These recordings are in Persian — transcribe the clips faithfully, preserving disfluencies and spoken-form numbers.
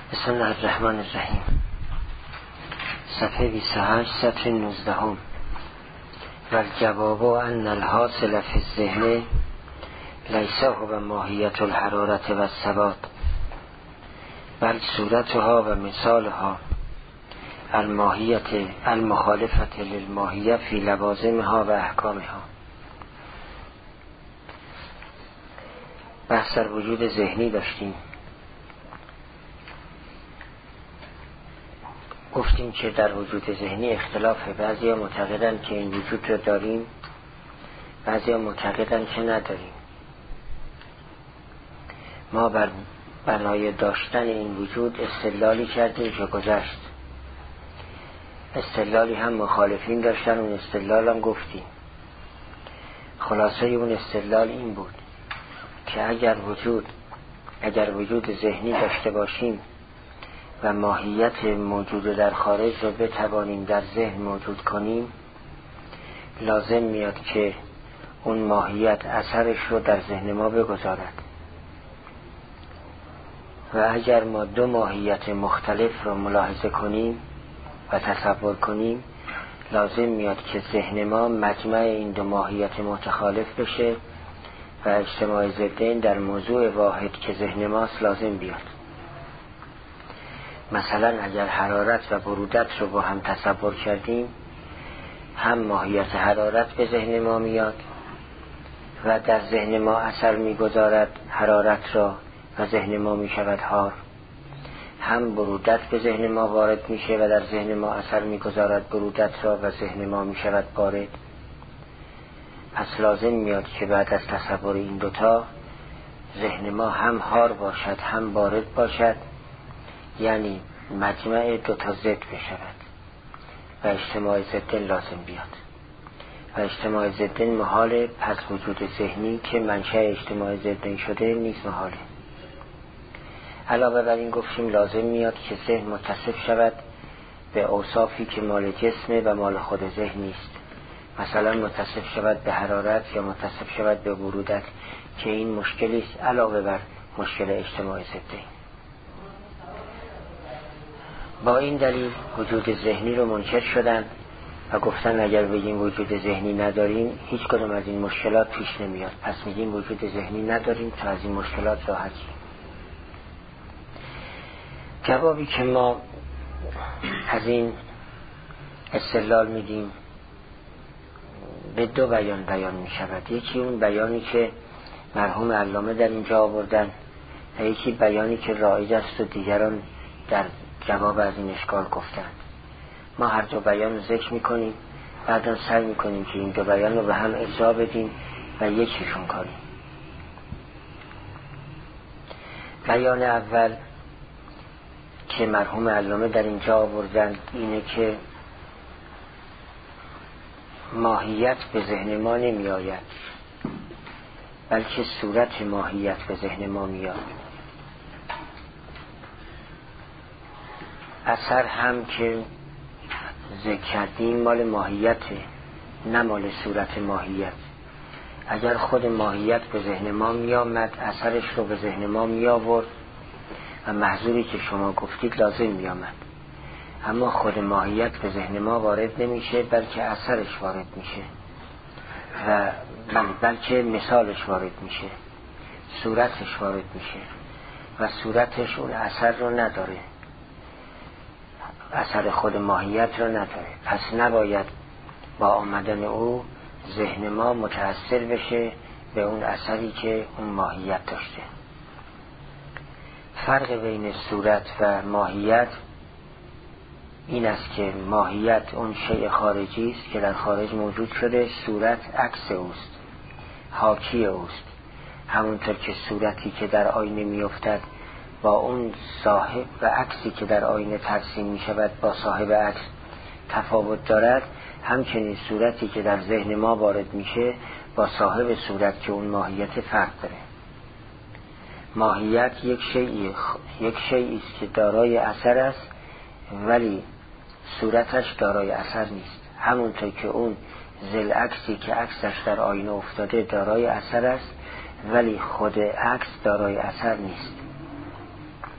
بسم الله الرحمن الرحیم. صفحه بیست و هشت، سطر نوزده هم. و الجواب ان الحاصل فی الذهن لیس هو ماهیت الحرارت و الثبات بل صورتها و مثالها الماهیت المخالفت للماهیت فی لوازمها و احکامها. بحث در وجود ذهنی داشتیم. گفتیم که در وجود ذهنی اختلافه. بعضی ها معتقدن که این وجود رو داریم، بعضی ها معتقدن که نداریم. ما بر بنای داشتن این وجود استدلالی کردیم که گذشت. استدلالی هم مخالفین داشتن، اون استدلال هم گفتیم. خلاصه اون استدلال این بود که اگر وجود اگر وجود ذهنی داشته باشیم و ماهیت موجود در خارج رو بتوانیم در ذهن موجود کنیم، لازم میاد که اون ماهیت اثرش رو در ذهن ما بگذارد. و اگر ما دو ماهیت مختلف رو ملاحظه کنیم و تصور کنیم، لازم میاد که ذهن ما مجمع این دو ماهیت متخالف بشه و اجتماع ضدین در موضوع واحد که ذهن ماست لازم بیاد. مثلا اگر حرارت و برودت رو با هم تصور کردیم، هم ماهیت حرارت به ذهن ما میاد و در ذهن ما اثر میگذارد حرارت را و ذهن ما میشود حار، هم برودت به ذهن ما وارد میشه و در ذهن ما اثر میگذارد برودت را و ذهن ما میشود بارد. پس لازم میاد که بعد از تصور این دوتا ذهن ما هم حار باشد هم بارد باشد، یعنی مجمع دوتا ضد بشود و اجتماع ضدین لازم بیاد. و اجتماع ضدین محاله، پس وجود ذهنی که منشأ اجتماع ضدین شده نیست محاله. علاوه بر این گفتیم لازم میاد که ذهن متصف شود به اوصافی که مال جسمه و مال خود ذهن نیست. مثلا متصف شود به حرارت یا متصف شود به برودت که این مشکلی است علاوه بر مشکل اجتماع ضدین. با این دلیل وجود ذهنی رو منکر شدن و گفتن اگر بگیم وجود ذهنی نداریم هیچ کدوم از این مشکلات پیش نمیاد. پس میگیم وجود ذهنی نداریم تا از این مشکلات راحتیم. جوابی که ما از این استدلال میدیم به دو بیان بیان میشود. یکی اون بیانی که مرحوم علامه در اینجا آوردن و یکی بیانی که رایج است و دیگران در جواب از این اشکال گفتند. ما هر دو بیان رو ذکر میکنیم، بعدا سعی میکنیم که این دو بیان رو به هم اجزا بدیم و یکیشون کنیم. بیان اول که مرحوم علامه در اینجا آوردن اینه که ماهیت به ذهن ما نمی آید، بلکه صورت ماهیت به ذهن ما می آید. اثر هم که ذکر کردیم مال ماهیته، نه مال صورت ماهیت. اگر خود ماهیت به ذهن ما می آمد، اثرش رو به ذهن ما می آورد و محضوری که شما گفتید لازم می آمد. اما خود ماهیت به ذهن ما وارد نمیشه، بلکه اثرش وارد میشه و بلکه مثالش وارد میشه، صورتش وارد میشه و صورتش اون اثر رو نداره، اثر خود ماهیت رو نداره. پس نباید با آمدن او ذهن ما متأثر بشه به اون اثری که اون ماهیت داشته. فرق بین صورت و ماهیت این است که ماهیت اون شیء خارجی است که در خارج موجود شده، صورت عکس اوست، حاکی اوست. همونطور که صورتی که در آینه میافتد با اون صاحب و عکسی که در آینه ترسیم می شود با صاحب عکس تفاوت دارد، همچنین صورتی که در ذهن ما وارد میشه با صاحب صورت که اون ماهیت فرق داره. ماهیت یک شیء یک شیء است که دارای اثر است، ولی صورتش دارای اثر نیست. همونطور که اون ذل عکسی که عکسش در آینه افتاده دارای اثر است، ولی خود عکس دارای اثر نیست.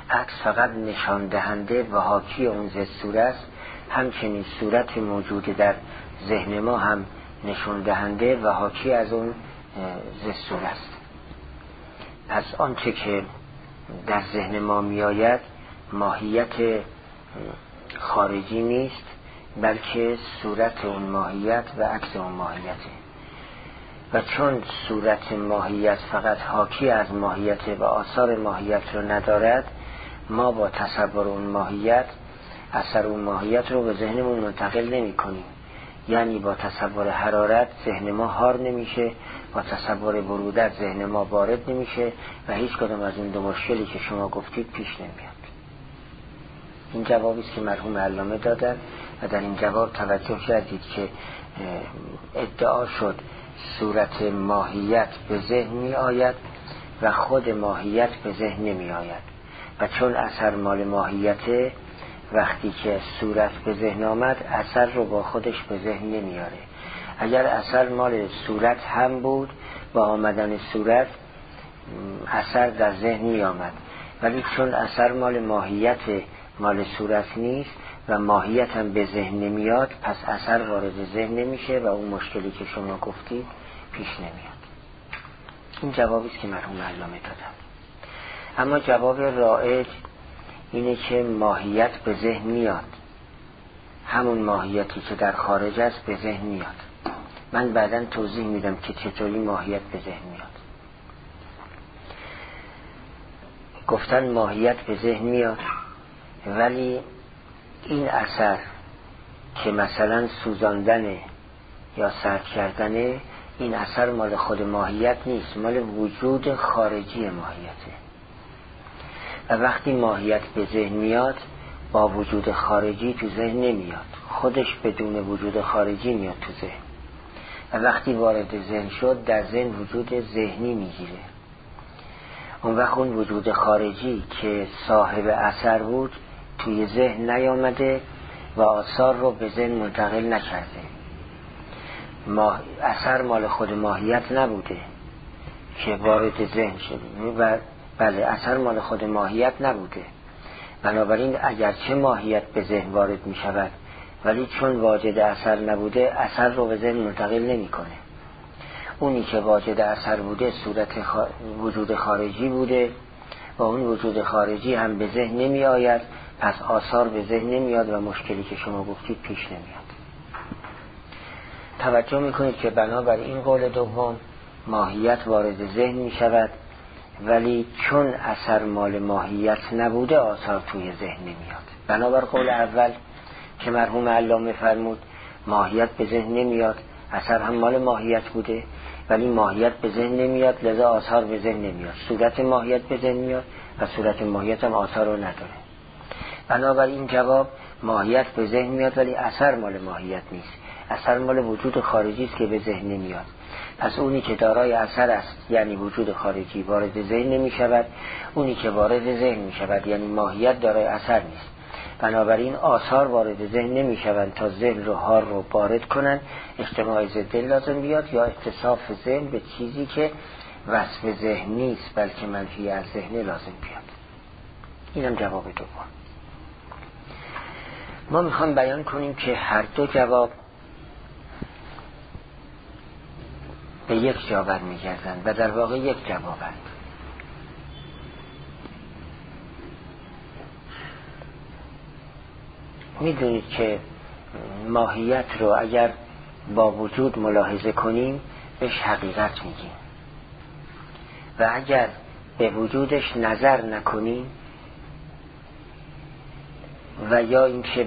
عکس فقط نشان دهنده و حاکی اون ضد صورت است، همچنین صورت موجود در ذهن ما هم نشان دهنده و حاکی از اون ضد صورت است. پس آنچه که در ذهن ما می آید ماهیت خارجی نیست، بلکه صورت اون ماهیت و عکس اون ماهیته. و چون صورت ماهیت فقط حاکی از ماهیت و آثار ماهیت رو ندارد، ما با تصور اون ماهیت اثر اون ماهیت رو به ذهنمون منتقل نمی کنیم. یعنی با تصور حرارت ذهن ما حار نمیشه، با تصور برودت ذهن ما بارد نمیشه و هیچ کدام از این دو مشکلی که شما گفتید پیش نمیاد. این جوابی است که مرحوم علامه دادن و در این جواب توجه کردید که ادعا شد صورت ماهیت به ذهن می آید و خود ماهیت به ذهن نمی آید و چون اثر مال ماهیته، وقتی که صورت به ذهن آمد اثر رو با خودش به ذهن نمیاره. اگر اثر مال صورت هم بود، با آمدن صورت اثر در ذهن می آمد، ولی چون اثر مال ماهیت مال صورت نیست و ماهیت هم به ذهن نمیاد، پس اثر وارد ذهن نمیشه و اون مشکلی که شما گفتید پیش نمیاد. این جوابی است که مرحوم علامه دادن. اما جواب رائج اینه که ماهیت به ذهن میاد، همون ماهیتی که در خارج است به ذهن میاد. من بعداً توضیح میدم که چطوری ماهیت به ذهن میاد. گفتن ماهیت به ذهن میاد، ولی این اثر که مثلا سوزاندن یا سرد کردن، این اثر مال خود ماهیت نیست، مال وجود خارجی ماهیته. و وقتی ماهیت به ذهن میاد با وجود خارجی تو ذهن نمیاد، خودش بدون وجود خارجی میاد تو ذهن و وقتی وارد ذهن شد در ذهن وجود ذهنی میگیره. اون وقت اون وجود خارجی که صاحب اثر بود توی ذهن نیامده و آثار رو به ذهن منتقل نکرده. ما اثر مال خود ماهیت نبوده که وارد ذهن شد و بله اثر مال خود ماهیت نبوده. بنابراین اگرچه ماهیت به ذهن وارد می شود، ولی چون واجد اثر نبوده اثر رو به ذهن منتقل نمی کنه. اونی که واجد اثر بوده صورت خا... وجود خارجی بوده و اون وجود خارجی هم به ذهن نمی آید، پس آثار به ذهن نمیاد و مشکلی که شما گفتید پیش نمیاد. توجه میکنید که بنابر این قول دوم ماهیت وارد ذهن می شود، ولی چون اثر مال ماهیت نبوده آثار توی ذهن نمیاد. بنابر قول اول که مرحوم علامه فرمود ماهیت به ذهن نمیاد، اثر هم مال ماهیت بوده ولی ماهیت به ذهن نمیاد، لذا آثار به ذهن نمیاد. صورت ماهیت به ذهن میاد و صورت ماهیت هم آثار رو نداره. بنابر این جواب ماهیت به ذهن میاد ولی اثر مال ماهیت نیست، اثر مال وجود خارجی است که به ذهن نمیاد. پس اونی که دارای اثر است یعنی وجود خارجی وارد ذهن نمی شود، اونی که وارد ذهن می شود یعنی ماهیت دارای اثر نیست. بنابراین آثار وارد ذهن نمی شوند تا ذهن رو حار رو بارد کنن، اجتماع ضد لازم بیاد یا اتصاف ذهن به چیزی که وصف ذهن نیست بلکه منفی از ذهن لازم بیاد. اینم جواب دوم. ما میخوام بیان کنیم که هر دو جواب به یک جا برمیگردند و در واقع یک جوابند. میدونید که ماهیت رو اگر با وجود ملاحظه کنیم بهش حقیقت میگیم و اگر به وجودش نظر نکنیم و یا اینکه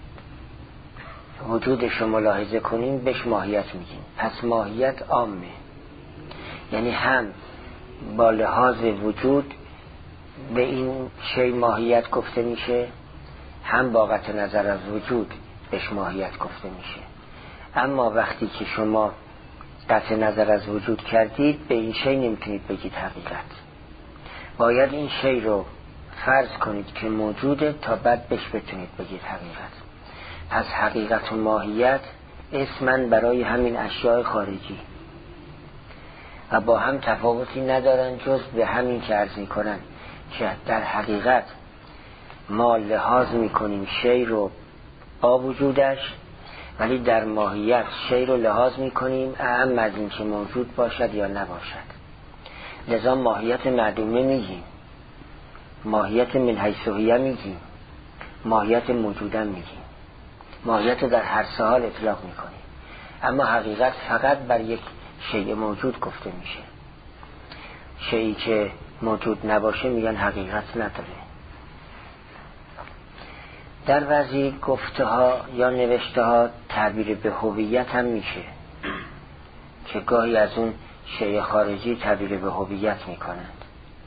وجودش رو ملاحظه کنیم بهش ماهیت میگیم. پس ماهیت عامه، یعنی هم با لحاظ وجود به این شی ماهیت گفته میشه، هم با قطع نظر از وجود بهش ماهیت گفته میشه. اما وقتی که شما قطع نظر از وجود کردید به این شی نمیتونید بگید حقیقت، باید این شی رو فرض کنید که موجوده تا بعد بهش بتونید بگید حقیقت. پس حقیقت و ماهیت اسمن برای همین اشیاء خارجی و با هم تفاوتی ندارن جز به همین که عرض می‌کنن که در حقیقت ما لحاظ میکنیم شی رو با وجودش، ولی در ماهیت شی رو لحاظ میکنیم اهم از این که موجود باشد یا نباشد. لذا ماهیت معدومه میگیم، ماهیت من حیث هی میگیم، ماهیت موجودن میگیم، ماهیت در هر سه حال اطلاق میکنیم. اما حقیقت فقط بر یک شیء موجود گفته میشه. شیئی که موجود نباشه میگن حقیقت نداره. در بعضی گفته ها یا نوشته ها تعبیر به هویت هم میشه که گاهی از اون شیء خارجی تعبیر به هویت میکنند.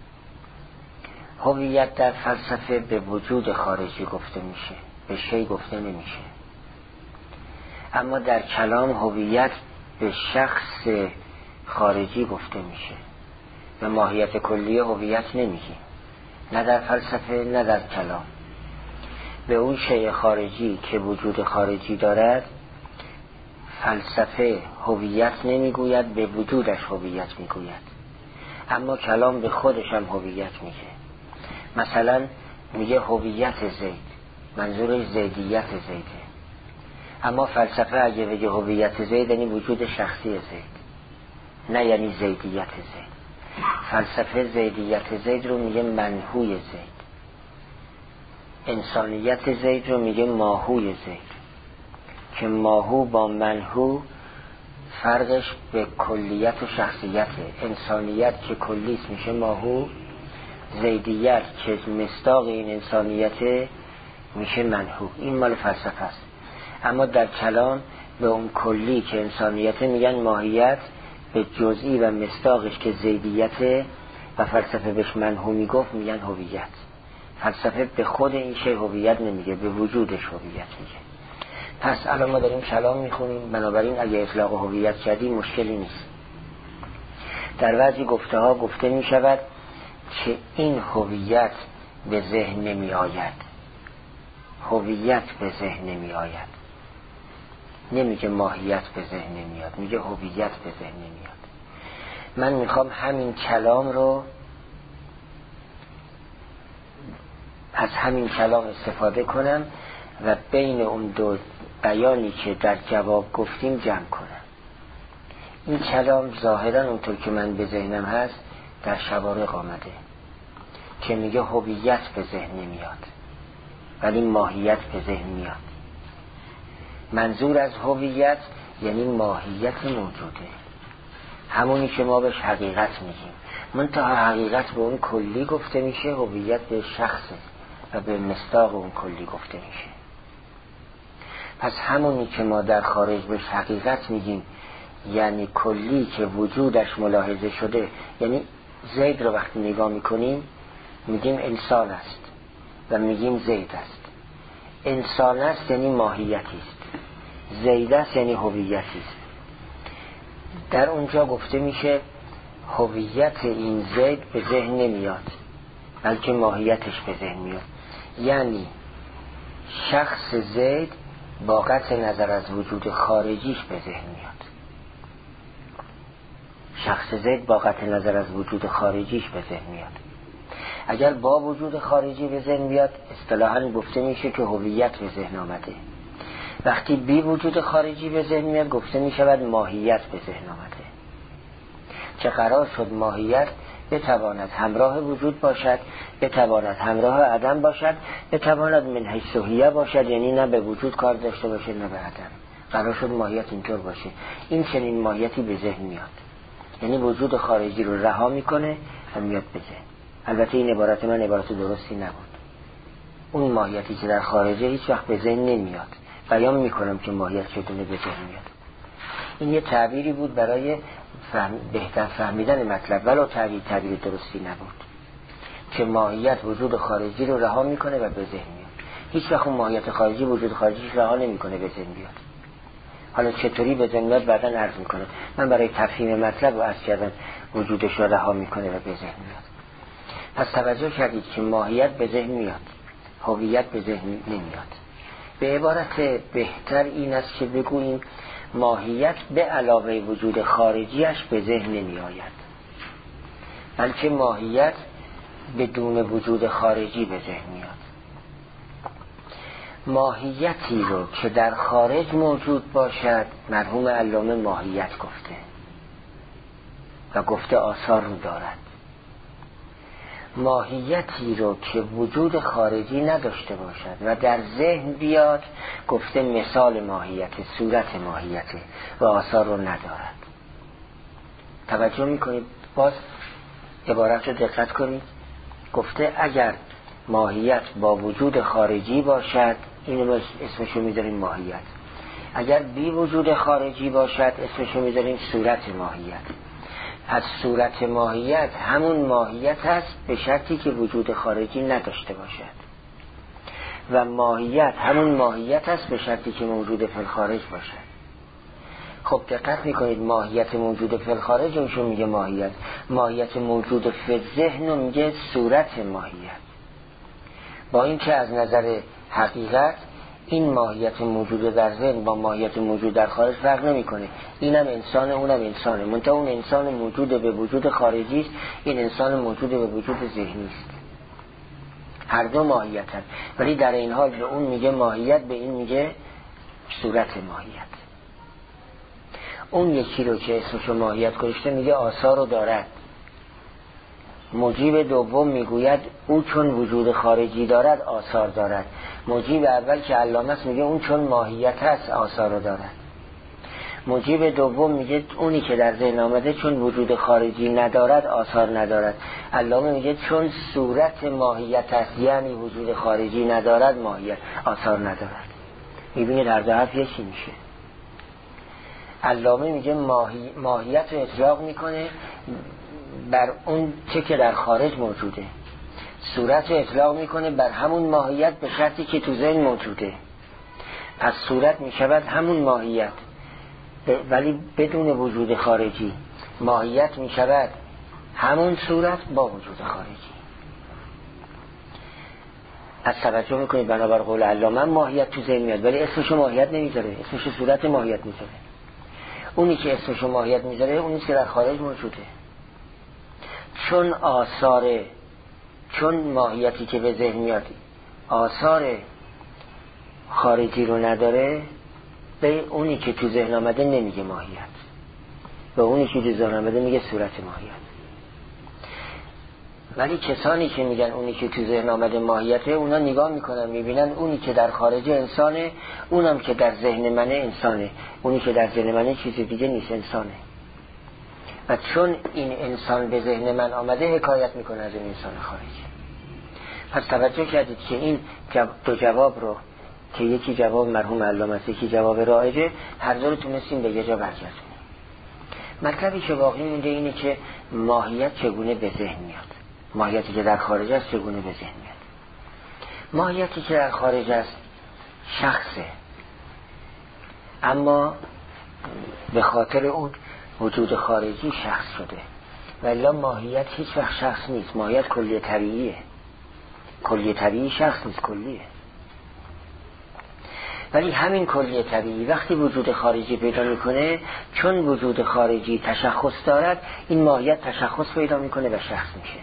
هویت در فلسفه به وجود خارجی گفته میشه، به شیء گفته نمیشه. اما در کلام هویت به شخص خارجی گفته میشه. به ماهیت کلی هویت نمیگیم، نه در فلسفه نه در کلام. به اون شیء خارجی که وجود خارجی دارد فلسفه هویت نمیگوید، به وجودش هویت میگوید. اما کلام به خودش هم هویت میگه. مثلا میگه هویت زید، منظور زیدیت زیده. اما فلسفه اگه بگه هویت زید یعنی وجود شخصی زید، نه یعنی زیدیت زید. فلسفه زیدیت زید رو میگه منهوی زید، انسانیت زید رو میگه ماهوی زید، که ماهو با منهو فرقش به کلیت و شخصیته. انسانیت که کلیت میشه ماهو، زیدیت که مصداق این انسانیت میشه منهو. این مال فلسفه است. اما در کلام به اون کلی که انسانیت میگن ماهیت، به جزئی و مصداقش که زیدیت و فلسفه بهش منهو میگفت میگن هویت. فلسفه به خود این شی هویت نمیگه، به وجودش هویت میگه. پس الان ما داریم کلام میخونیم، بنابراین اگه اطلاق هویت کردیم مشکلی نیست. در بعضی گفته ها گفته میشود که این هویت به ذهن نمی آید، هویت به ذهن نمی آید. نمیگه ماهیت به ذهن نمیاد، میگه هویت به ذهن نمیاد. من میخوام همین کلام رو از همین کلام استفاده کنم و بین اون دو بیانی که در جواب گفتیم جمع کنم. این کلام ظاهرا اونطور که من به ذهنم هست در شوارق آمده که میگه هویت به ذهن نمیاد ولی ماهیت به ذهن میاد. منظور از هویت یعنی ماهیت موجوده، همونی که ما بهش حقیقت میگیم. منتها حقیقت به اون کلی گفته میشه، هویت به شخصه و به مصداق اون کلی گفته میشه. پس همونی که ما در خارج بهش حقیقت میگیم یعنی کلی که وجودش ملاحظه شده، یعنی زید رو وقتی نگاه میکنیم میگیم انسان است و میگیم زید است. انسان است یعنی ماهیتی است، زید است یعنی هویتی است. در اونجا گفته میشه هویت این زید به ذهن نمیاد بلکه ماهیتش به ذهن میاد. یعنی شخص زید با قطع نظر از وجود خارجیش به ذهن میاد. شخص زید با قطع نظر از وجود خارجیش به ذهن میاد. اگر با وجود خارجی به ذهن بیاد اصطلاحاً گفته میشه که هویت به ذهن آمده. وقتی بی وجود خارجی به ذهن میاد گفته میشود ماهیت به ذهن آمده. که قرار شد ماهیت بتواند همراه وجود باشد، بتواند همراه عدم باشد، بتواند من حیث هی باشد، یعنی نه به وجود کار داشته باشه نه به عدم. قرار شد ماهیت اینطور باشه. این چنین ماهیتی به ذهن میاد، یعنی وجود خارجی رو رها میکنه و میاد به ذهن. البته این عبارت من عبارت درستی نبود. اون ماهیتی که در خارجه هیچ وقت به ذهن نمیاد. بیان میکنم که ماهیت چطوره به ذهن میاد. این یه تعبیری بود برای فهم... بهتر فهمیدن مطلب، ولو تعبیر تعبیر درستی نبود که ماهیت وجود خارجی رو رها میکنه و به ذهن میاد. هیچ وقت اون ماهیت خارجی وجود خارجیش رها نمیکنه به ذهن بیاد. حالا چطوری به ذهن میاد بعداً عرض میکنه. من برای تفهیم مطلب و عرض کردن وجودش رو رها میکنه و به ذهن میاد. پس توجه کردید که ماهیت به ذهن میاد، هویت به ذهن نمیاد. به عبارت بهتر این است که بگوییم ماهیت به علاوه وجود خارجیش به ذهن نمی آید، بلکه ماهیت بدون وجود خارجی به ذهن میاد. ماهیتی رو که در خارج موجود باشد مرحوم علامه ماهیت گفته و گفته آثار رو دارد. ماهیتی رو که وجود خارجی نداشته باشد و در ذهن بیاد گفته مثال ماهیت، صورت ماهیت و آثار رو ندارد. توجه میکنید؟ باز عبارت رو دقت کنید. گفته اگر ماهیت با وجود خارجی باشد اینو اسمشو میذاریم ماهیت، اگر بی وجود خارجی باشد اسمشو میذاریم صورت ماهیت. از صورت ماهیت همون ماهیت هست به شرطی که وجود خارجی نداشته باشد و ماهیت همون ماهیت هست به شرطی که موجود فی الخارج باشد. خب دقت میکنید ماهیت موجود فی الخارج اونشون میگه ماهیت، ماهیت موجود فی ذهن میگه صورت ماهیت. با اینکه از نظر حقیقت این ماهیت موجود در ذهن با ماهیت موجود در خارج فرق نمیکنه، اینم انسانه اونم انسانه، منتها اون انسان موجود به وجود خارجی است، این انسان موجود به وجود ذهنی است. هر دو ماهیت هست، ولی در این حال به اون میگه ماهیت، به این میگه صورت ماهیت. اون یکی رو که اسمشو ماهیت گذاشته میگه آثار رو دارد. مجیب دوم میگوید او چون وجود خارجی دارد آثار دارد. مجیب اول که علامه است میگه اون چون ماهیت هست آثار رو دارد. مجیب دوم میگه اونی که در ذهن آمده چون وجود خارجی ندارد آثار ندارد. علامه میگه چون صورت ماهیت هست یعنی وجود خارجی ندارد ماهیت آثار ندارد. میبینید هر دو حرف یکی میشه. علامه میگه ماهی... ماهیت رو اطلاق میکنه بر اون چه که در خارج موجوده، صورت رو اطلاق میکنه بر همون ماهیت به شرطی که تو ذهن موجوده. پس صورت میشود همون ماهیت ولی بدون وجود خارجی، ماهیت میشود همون صورت با وجود خارجی. از توجه میکنید بنابر قول علامه ماهیت تو ذهن میاد ولی اسمشو ماهیت نمیذاره، اسمشو صورت ماهیت میذاره. اونی که اسمشو ماهیت میذاره اونی که در خارج موجوده. چون آثار، چون ماهیتی که به ذهن میاد آثار خارجی رو نداره به اونی که تو ذهن آمده نمیگه ماهیت، به اونی که تو ذهن آمده میگه صورت ماهیت. ولی کسانی که میگن اونی که تو ذهن آمده ماهیته اونا نگاه میکنن میبینن اونی که در خارج انسانه، اونم که در ذهن منه انسانه، اونی که در ذهن منه چیز دیگه نیست، انسانه. و چون این انسان به ذهن من آمده حکایت میکنه از این انسان خارجی. پس توجه کردید که این دو جواب رو که یکی جواب مرحوم علامه است یکی جواب رایجه، هر دو رو تونستیم به یه جا برگردونیم. مطلبی که باقی مونده اینه که ماهیت چگونه به ذهن میاد، ماهیتی که در خارج است چگونه به ذهن میاد. ماهیتی که در خارج است شخصه، اما به خاطر اون وجود خارجی شخص شده. ولی ماهیت هیچ وقت شخص نیست، ماهیت کلیه طبیعیه. کلیه طبیعی شخص نیست، کلیه. ولی همین کلیه طبیعی وقتی وجود خارجی پیدا میکنه، چون وجود خارجی تشخص دارد، این ماهیت تشخص پیدا میکنه و شخص میشه.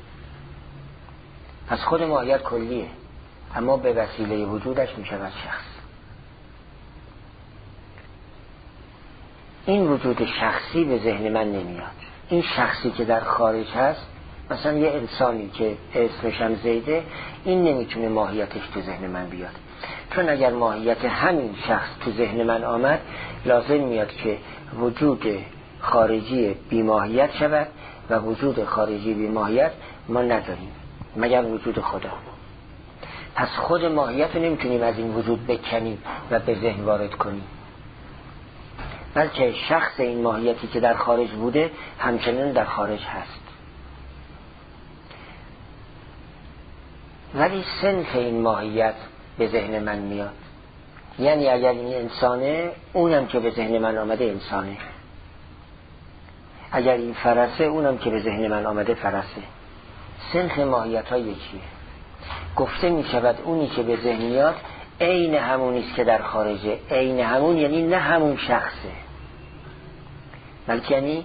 پس خود ماهیت کلیه اما به وسیله وجودش میشود شخص. این وجود شخصی به ذهن من نمیاد. این شخصی که در خارج هست، مثلا یه انسانی که اسمش هم زیده، این نمیتونه ماهیتش تو ذهن من بیاد. چون اگر ماهیت همین شخص تو ذهن من آمد، لازم میاد که وجود خارجی بی ماهیت شود و وجود خارجی بی ماهیت ما نداریم مگر وجود خدا. پس خود ماهیت رو نمیتونیم از این وجود بکنیم و به ذهن وارد کنیم، بلکه شخص این ماهیتی که در خارج بوده همچنان در خارج هست. ولی صنف این ماهیت به ذهن من میاد، یعنی اگر این انسانه، اونم که به ذهن من آمده انسانه. اگر این فرسه، اونم که به ذهن من آمده فرسه. صنف ماهیت ها یکیه. گفته می شود اونی که به ذهن میاد عین همونیست که در خارجه. عین همون یعنی نه همون شخصه، بلکه یعنی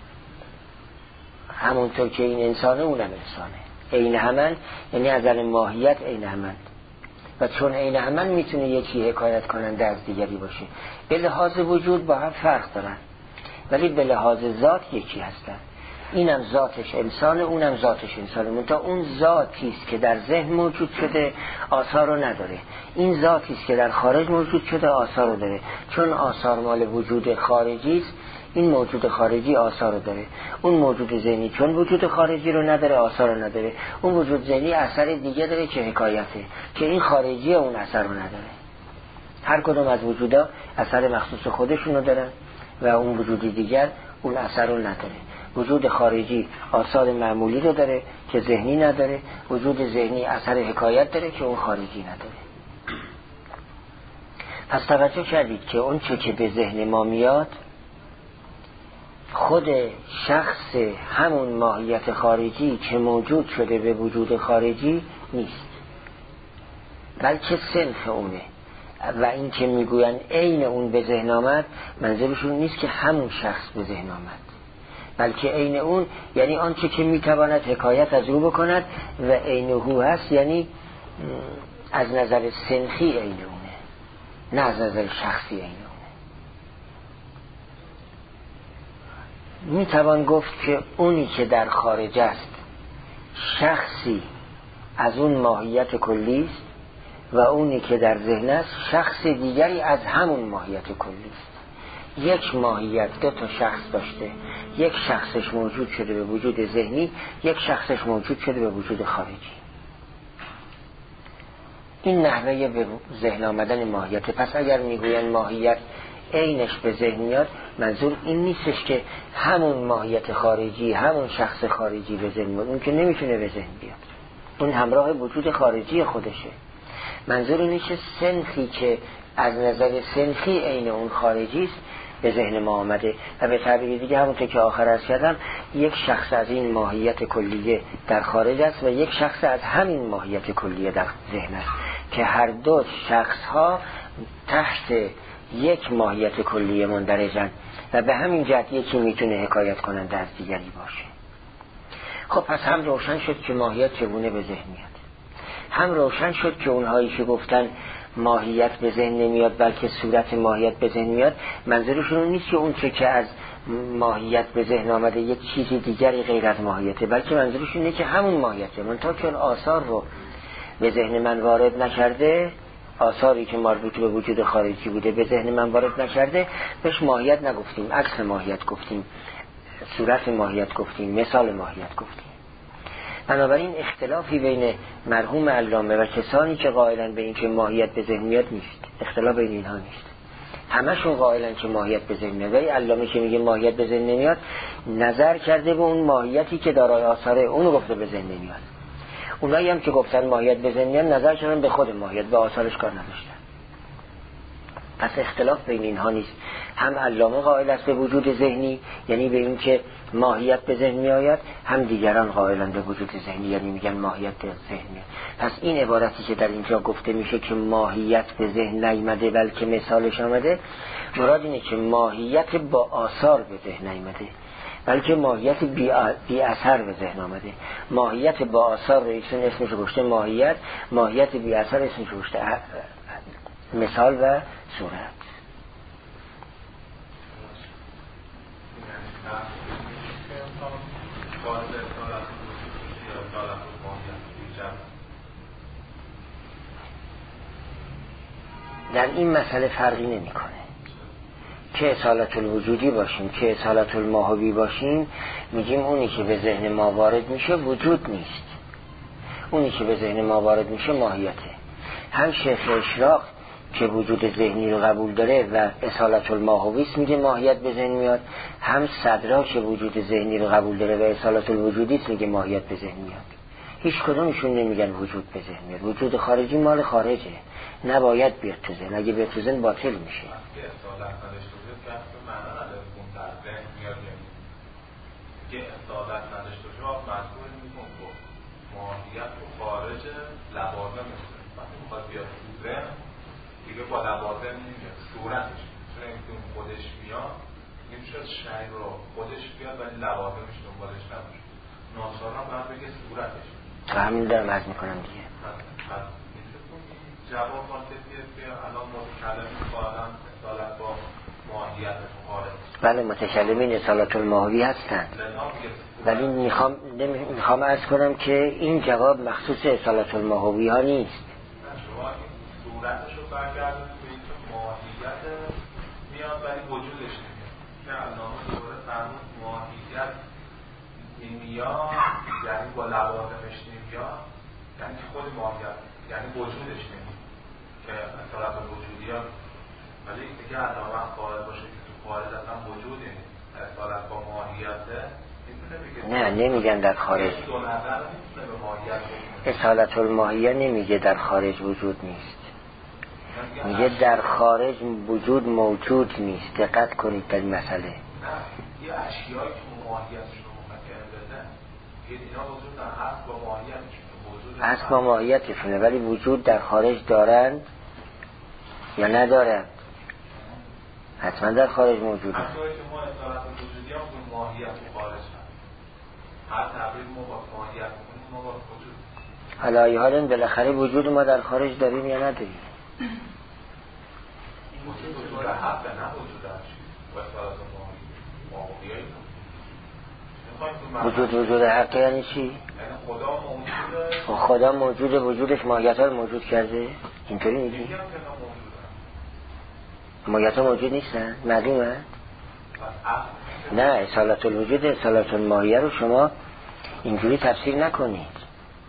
همونطور که این انسانه اونم انسانه. عین همن یعنی از نظر ماهیت عین همن. و چون عین همن میتونه یکی حکایت کننده از دیگری باشه. به لحاظ وجود با هم فرق دارن ولی به لحاظ ذات یکی هستن. اینم ذاتش انسان، اونم ذاتش انسانه، منتها اون ذاتی است که در ذهن موجود شده آثار رو نداره، این ذاتی است که در خارج موجود شده آثار رو داره. چون آثار مال وجود خارجی است، این موجود خارجی آثار رو داره. اون موجود ذهنی چون وجود خارجی رو نداره آثار رو نداره. اون وجود ذهنی اثر دیگه داره که حکایته، که این خارجی اون اثر رو نداره. هر کدوم از وجودا اثر مخصوص خودشون رو دارن و اون وجود دیگر اون اثر رو نداره. وجود خارجی آثار معمولی رو داره که ذهنی نداره، وجود ذهنی اثر حکایت داره که اون خارجی نداره. پس توجه کردید که اون چه که به ذهن ما میاد خود شخص همون ماهیت خارجی که موجود شده به وجود خارجی نیست، بلکه صنف اونه. و این که میگوین عین اون به ذهن آمد، منظورشون نیست که همون شخص به ذهن آمد، بلکه عین اون یعنی آنچه که میتواند حکایت از او بکند و عین او هست، یعنی از نظر صنفی عین اونه، نه از نظر شخصی عین اونه. میتوان گفت که اونی که در خارج است شخصی از اون ماهیت کلی است و اونی که در ذهن است شخص دیگری از همون ماهیت کلی است. یک ماهیت دو تا شخص داشته، یک شخصش موجود شده به وجود ذهنی، یک شخصش موجود شده به وجود خارجی. این نحوه به ذهن آمدن ماهیت. پس اگر میگوین ماهیت عینش به ذهن میاد، منظور این نیستش که همون ماهیت خارجی همون شخص خارجی به ذهن میاد، اون که نمیتونه به ذهن بیاد، اون همراه وجود خارجی خودشه. منظور اینه که صنفی که از نظر صنفی عین اون خارجی است به ذهن ما آمده و به تعبیر دیگه همونطور که آخر عرض کردم یک شخص از این ماهیت کلیه در خارج است و یک شخص از همین ماهیت کلیه در ذهن است که هر دو شخص ها تحت یک ماهیت کلیه مندرجن و به همین جهت یکی میتونه حکایت کننده از دیگری باشه. خب پس هم روشن شد که ماهیت چگونه به ذهن میاد، هم روشن شد که اونهایی که گفتن ماهیت به ذهن نمیاد بلکه صورت ماهیت به ذهن میاد، منظورشون نیست که اون چه که از ماهیت به ذهن آمده یک چیزی دیگری غیر از ماهیته، بلکه منظورشون اینه که همون ماهیته، منتها که آثار رو به ذهن من وارد نکرده، آثاری که مربوط به وجود خارجی بوده به ذهن من وارد نکرده، بهش ماهیت نگفتیم، عکس ماهیت گفتیم، صورت ماهیت گفتیم، مثال ماهیت گفتیم. بنابراین اختلافی بین مرحوم علامه و کسانی که قائلن به این که ماهیت به ذهن میاد نیست، اختلاف بین اینها نیست، همشون قائلن که ماهیت به ذهن میاد. ولی علامه که میگه ماهیت به ذهن نمیاد نظر کرده به اون ماهیتی که دارای آثاره، اونو گفته به ذهن نمیاد. اونایی هم که گفتن ماهیت به ذهن میاد نظر کردن به خود ماهیت، به آثارش کار نداشتن. پس اختلاف بین اینها نیست. هم علامه قائل است به وجود ذهنی یعنی به این که ماهیت به ذهن می آید، هم دیگران قائلند به وجود ذهنی یعنی میگن ماهیت به ذهن میاد. پس این عبارتی که در اینجا گفته میشه که ماهیت به ذهن نیامده بلکه مثالش آمده، مراد اینه که ماهیت با آثار به ذهن نیامده بلکه ماهیت بی, آ... بی اثر به ذهن آمده. ماهیت با آثار رو ایشون اسمش گذاشته ماهیت، ماهیت بی اثر اسمش گذاشته مثال و صورت. در این مسئله فرقی نمی کنه که اصالت الوجودی باشیم که اصالت الماهوی باشیم، میگیم اونی که به ذهن ما وارد میشه وجود نیست، اونی که به ذهن ما وارد میشه ماهیته. هم شیخ اشراق که وجود ذهنی رو قبول داره و اصالت الماهویست میگه ماهیت به ذهن میاد، هم صدرا که وجود ذهنی رو قبول داره و اصالت الوجودیست میگه ماهیت به ذهن میاد. هیچ کدومشون نمیگن وجود به ذهن میاد. وجود خارجی مال خارجه، نباید بیاد تو ذهن، اگه بیاد تو ذهن باطل میشه. که اصالت نداشته باشه مجبور میکنه که ماهیت و خارج لوازم میشه، وقتی میخواد بیاد تو ذهن دیگه با لوازم نمیاد، صورتش چون اینکه اون خودش میاد نمیشه شای رو خودش بیاد ولی لوازمش دنبالش نباشه، ناچارا باید بگه صورتش. همین دارم عرض میکنم دیگه. جواب واسطیه که الان متکلمین قائلن اصالت با ماهیت خارج. بله متکلمین اصالت الماهوی هستند، ولی میخوام میخوام عرض کنم که این جواب مخصوص اصالت الماهوی ها نیست. شما این صورتش رو برگردونید به اینکه ماهیت میاد ولی وجودش نمیاد که علامه دوباره فرمود ماهیت نمیاد، یعنی با لوازمش نمیاد، یعنی خود ماهیت یعنی وجودش نمیاد که اصالت الوجودی ها. ولی دیگه علامه قائل باشه که تو خارج اصلا وجود نیست، اصالت با ماهیته، نه نمیگن در خارج. اصالت الماهیه نمیگه در خارج وجود نیست، میگه در خارج وجود موجود نیست. دقت کنید در این مسئله. نه یه اشیایی که ماهیتش رو ممکن بده اینا وجود در هست با ماهیتشون، هست با ماهیتشونه، ولی وجود در خارج دارن یا ندارن؟ حتما در خارج موجوده. حتی که ما اصالت وجودی هم به ماهیت خارج هست، هر تعبیر ما با ماهیت کنیم ما با وجود. حالا ای حالا بالاخره وجود ما در خارج داریم یا نداریم؟ وجود در حق نه وجود هست و اصالت ماهیت. وجود وجود حق یعنی چی؟ یعنی خدا موجوده. خدا موجوده، وجودش ماهیت ها رو موجود کرده؟ اینطوری میگی؟ ماهیت ها موجود نیستن؟ معلومه؟ نه اصالت الوجود اصالت الماهیه رو شما اینجوری تفسیر نکنید.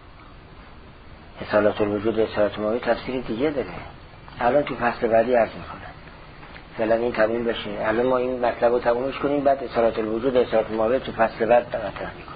اصالت الوجود اصالت الماهیه تفسیر دیگه داره. الان تو فصل بعدی عرض میکنم، فعلا این تموم بشه. الان ما این مطلب رو تمومش کنیم، بعد اصالت الوجود اصالت الماهیه تو فصل بعد مطرح میکنیم.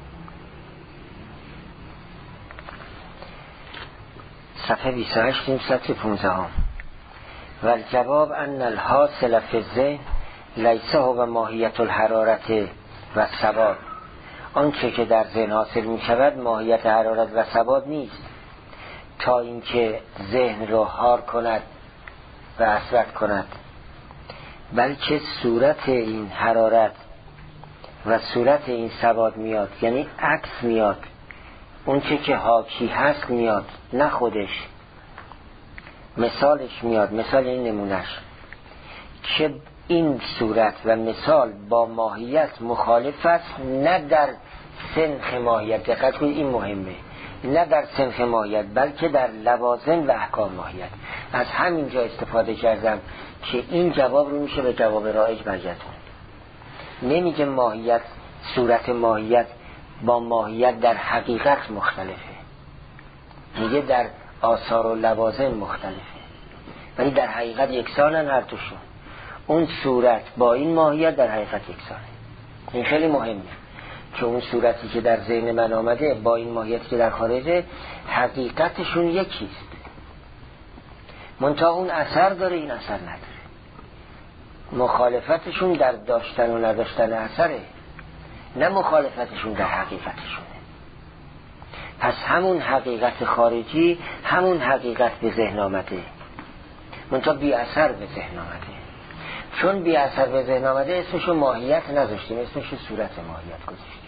صفحه بیست و هشت این سطر پانزده هم. و الجواب ان الحاصل فی الذهن لیس هو ماهیت الحرارت و ثبات. آنچه که در ذهن حاصل می شود ماهیت حرارت و ثبات نیست، تا اینکه ذهن را حار کند و اثبات کند، بلکه صورت این حرارت و صورت این ثبات میاد، یعنی عکس میاد. اونچه که حاکی هست میاد، نه خودش. مثالش میاد، مثال این نمونش که این صورت و مثال با ماهیت مخالف است، نه در سنخ ماهیت. دقت کنید این مهمه، نه در سنخ ماهیت بلکه در لوازم و احکام ماهیت. از همینجا استفاده کردم که این جواب رو میشه به جواب رایج برگردون. نمیگه ماهیت صورت ماهیت با ماهیت در حقیقت مختلفه، میگه در آثار و لوازم مختلفه، ولی در حقیقت یکسانن هر دوشون. اون صورت با این ماهیت در حقیقت یکسانه. این خیلی مهمه که اون صورتی که در ذهن من آمده با این ماهیتی که در خارجه حقیقتشون یکیست، منتها اون اثر داره این اثر نداره. مخالفتشون در داشتن و نداشتن اثره، نه مخالفتشون در حقیقتشونه. پس همون حقیقت خارجی همون حقیقت به ذهن آمده، منتها بی اثر به ذهن آمده. چون بی اثر به ذهن آمده اسمشو ماهیت نذاشتیم، اسمشو صورت ماهیت گذاشتیم.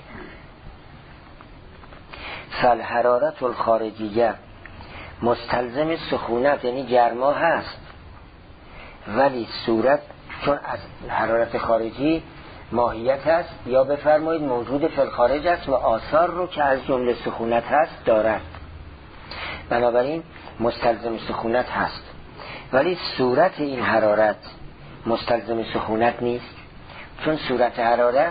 فالحرارت الخارجیه مستلزم سخونت، یعنی گرما هست، ولی صورت چون از حرارت خارجی ماهیت هست، یا بفرمایید موجود فی الخارج است و آثار رو که از جمله سخونت هست دارد، بنابراین مستلزم سخونت هست. ولی صورت این حرارت مستلزم سخونت نیست، چون صورت حرارت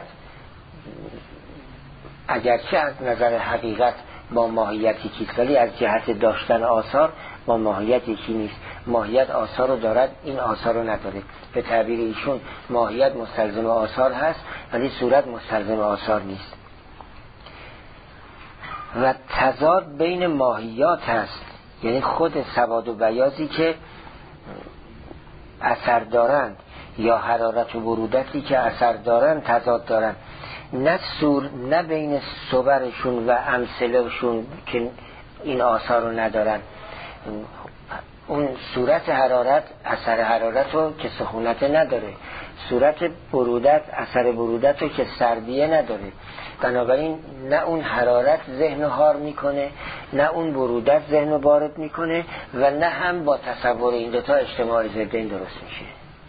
اگرچه از نظر حقیقت با ماهیت یکیست، ولی از جهت داشتن آثار با ماهیت یکی نیست. ماهیت آثار رو دارد، این آثار رو نداره. به تعبیر ایشون ماهیت مستلزم آثار هست، ولی صورت مستلزم آثار نیست. و تضاد بین ماهیات هست، یعنی خود سواد و بیاضی که اثر دارند یا حرارت و برودتی که اثر دارند تضاد دارند، نه سور نه بین صورشون و امثلهشون که این آثار رو ندارن. اون صورت حرارت اثر حرارت رو که سخونت نداره، صورت برودت، اثر برودت رو که سردیه نداره، بنابراین نه اون حرارت ذهن هار میکنه، نه اون برودت ذهن رو بارد میکنه و نه هم با تصور این دوتا اجتماع ضدین درست میشه.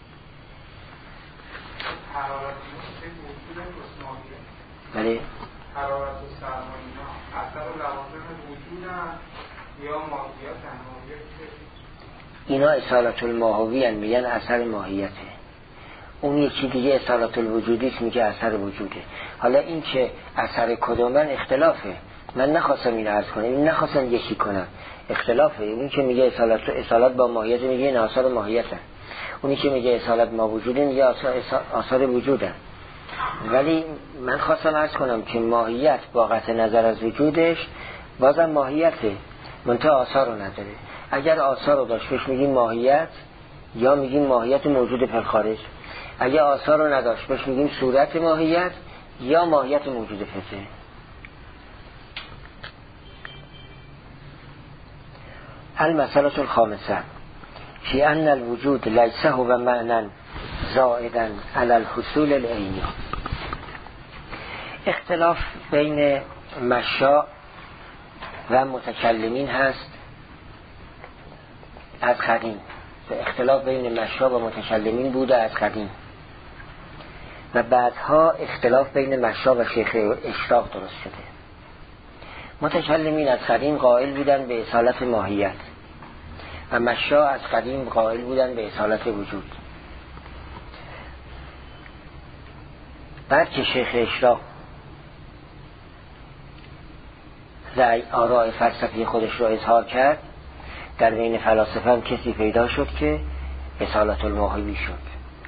حرارت موجود رسمانیه بله حرارت و سرما اینا اثر و لوازم وجود هم یا ماهیت هم اینا اصالت الماهوی هم میگن اثر ماهیته، اون یکی دیگه اصالت الوجودی است میگه اثر وجوده. حالا این که اثر کدومن اختلافه، من نخواستم این عرض کنم، این نخواستم یکی کنم، اختلافه. اون که میگه اصالت اصالت با ماهیت میگه این آثار ماهیته، اونی که میگه اصالت ما وجوده میگه آثار, آثار وجوده. ولی من خواستم عرض کنم که ماهیت با قطع نظر از وجودش بازم ماهیته، منتها آثار رو نداره. اگر آثار رو داشت بهش میگیم ماهیت یا میگیم ماهیت موجود پر خارج، اگر آثار رو نداشت بهش میگیم صورت ماهیت یا ماهیت موجود فطره. المسألة الخامسة فی ان الوجود لیس هو معنى زائدا علی الحصول العینی. اختلاف بین مشاء و متکلمین هست از قدیم، اختلاف بین مشاء و متکلمین بوده از قدیم و بعدها اختلاف بین مشاء و شیخ اشراق درست شده. متکلمین از قدیم قائل بودن به اصالت ماهیت و مشاء از قدیم قائل بودن به اصالت وجود. بعد که شیخ اشراق رأی آراء فلسفی خودش رو اظهار کرد، در بین فلاسفه هم کسی پیدا شد که اصالت الماهوی شد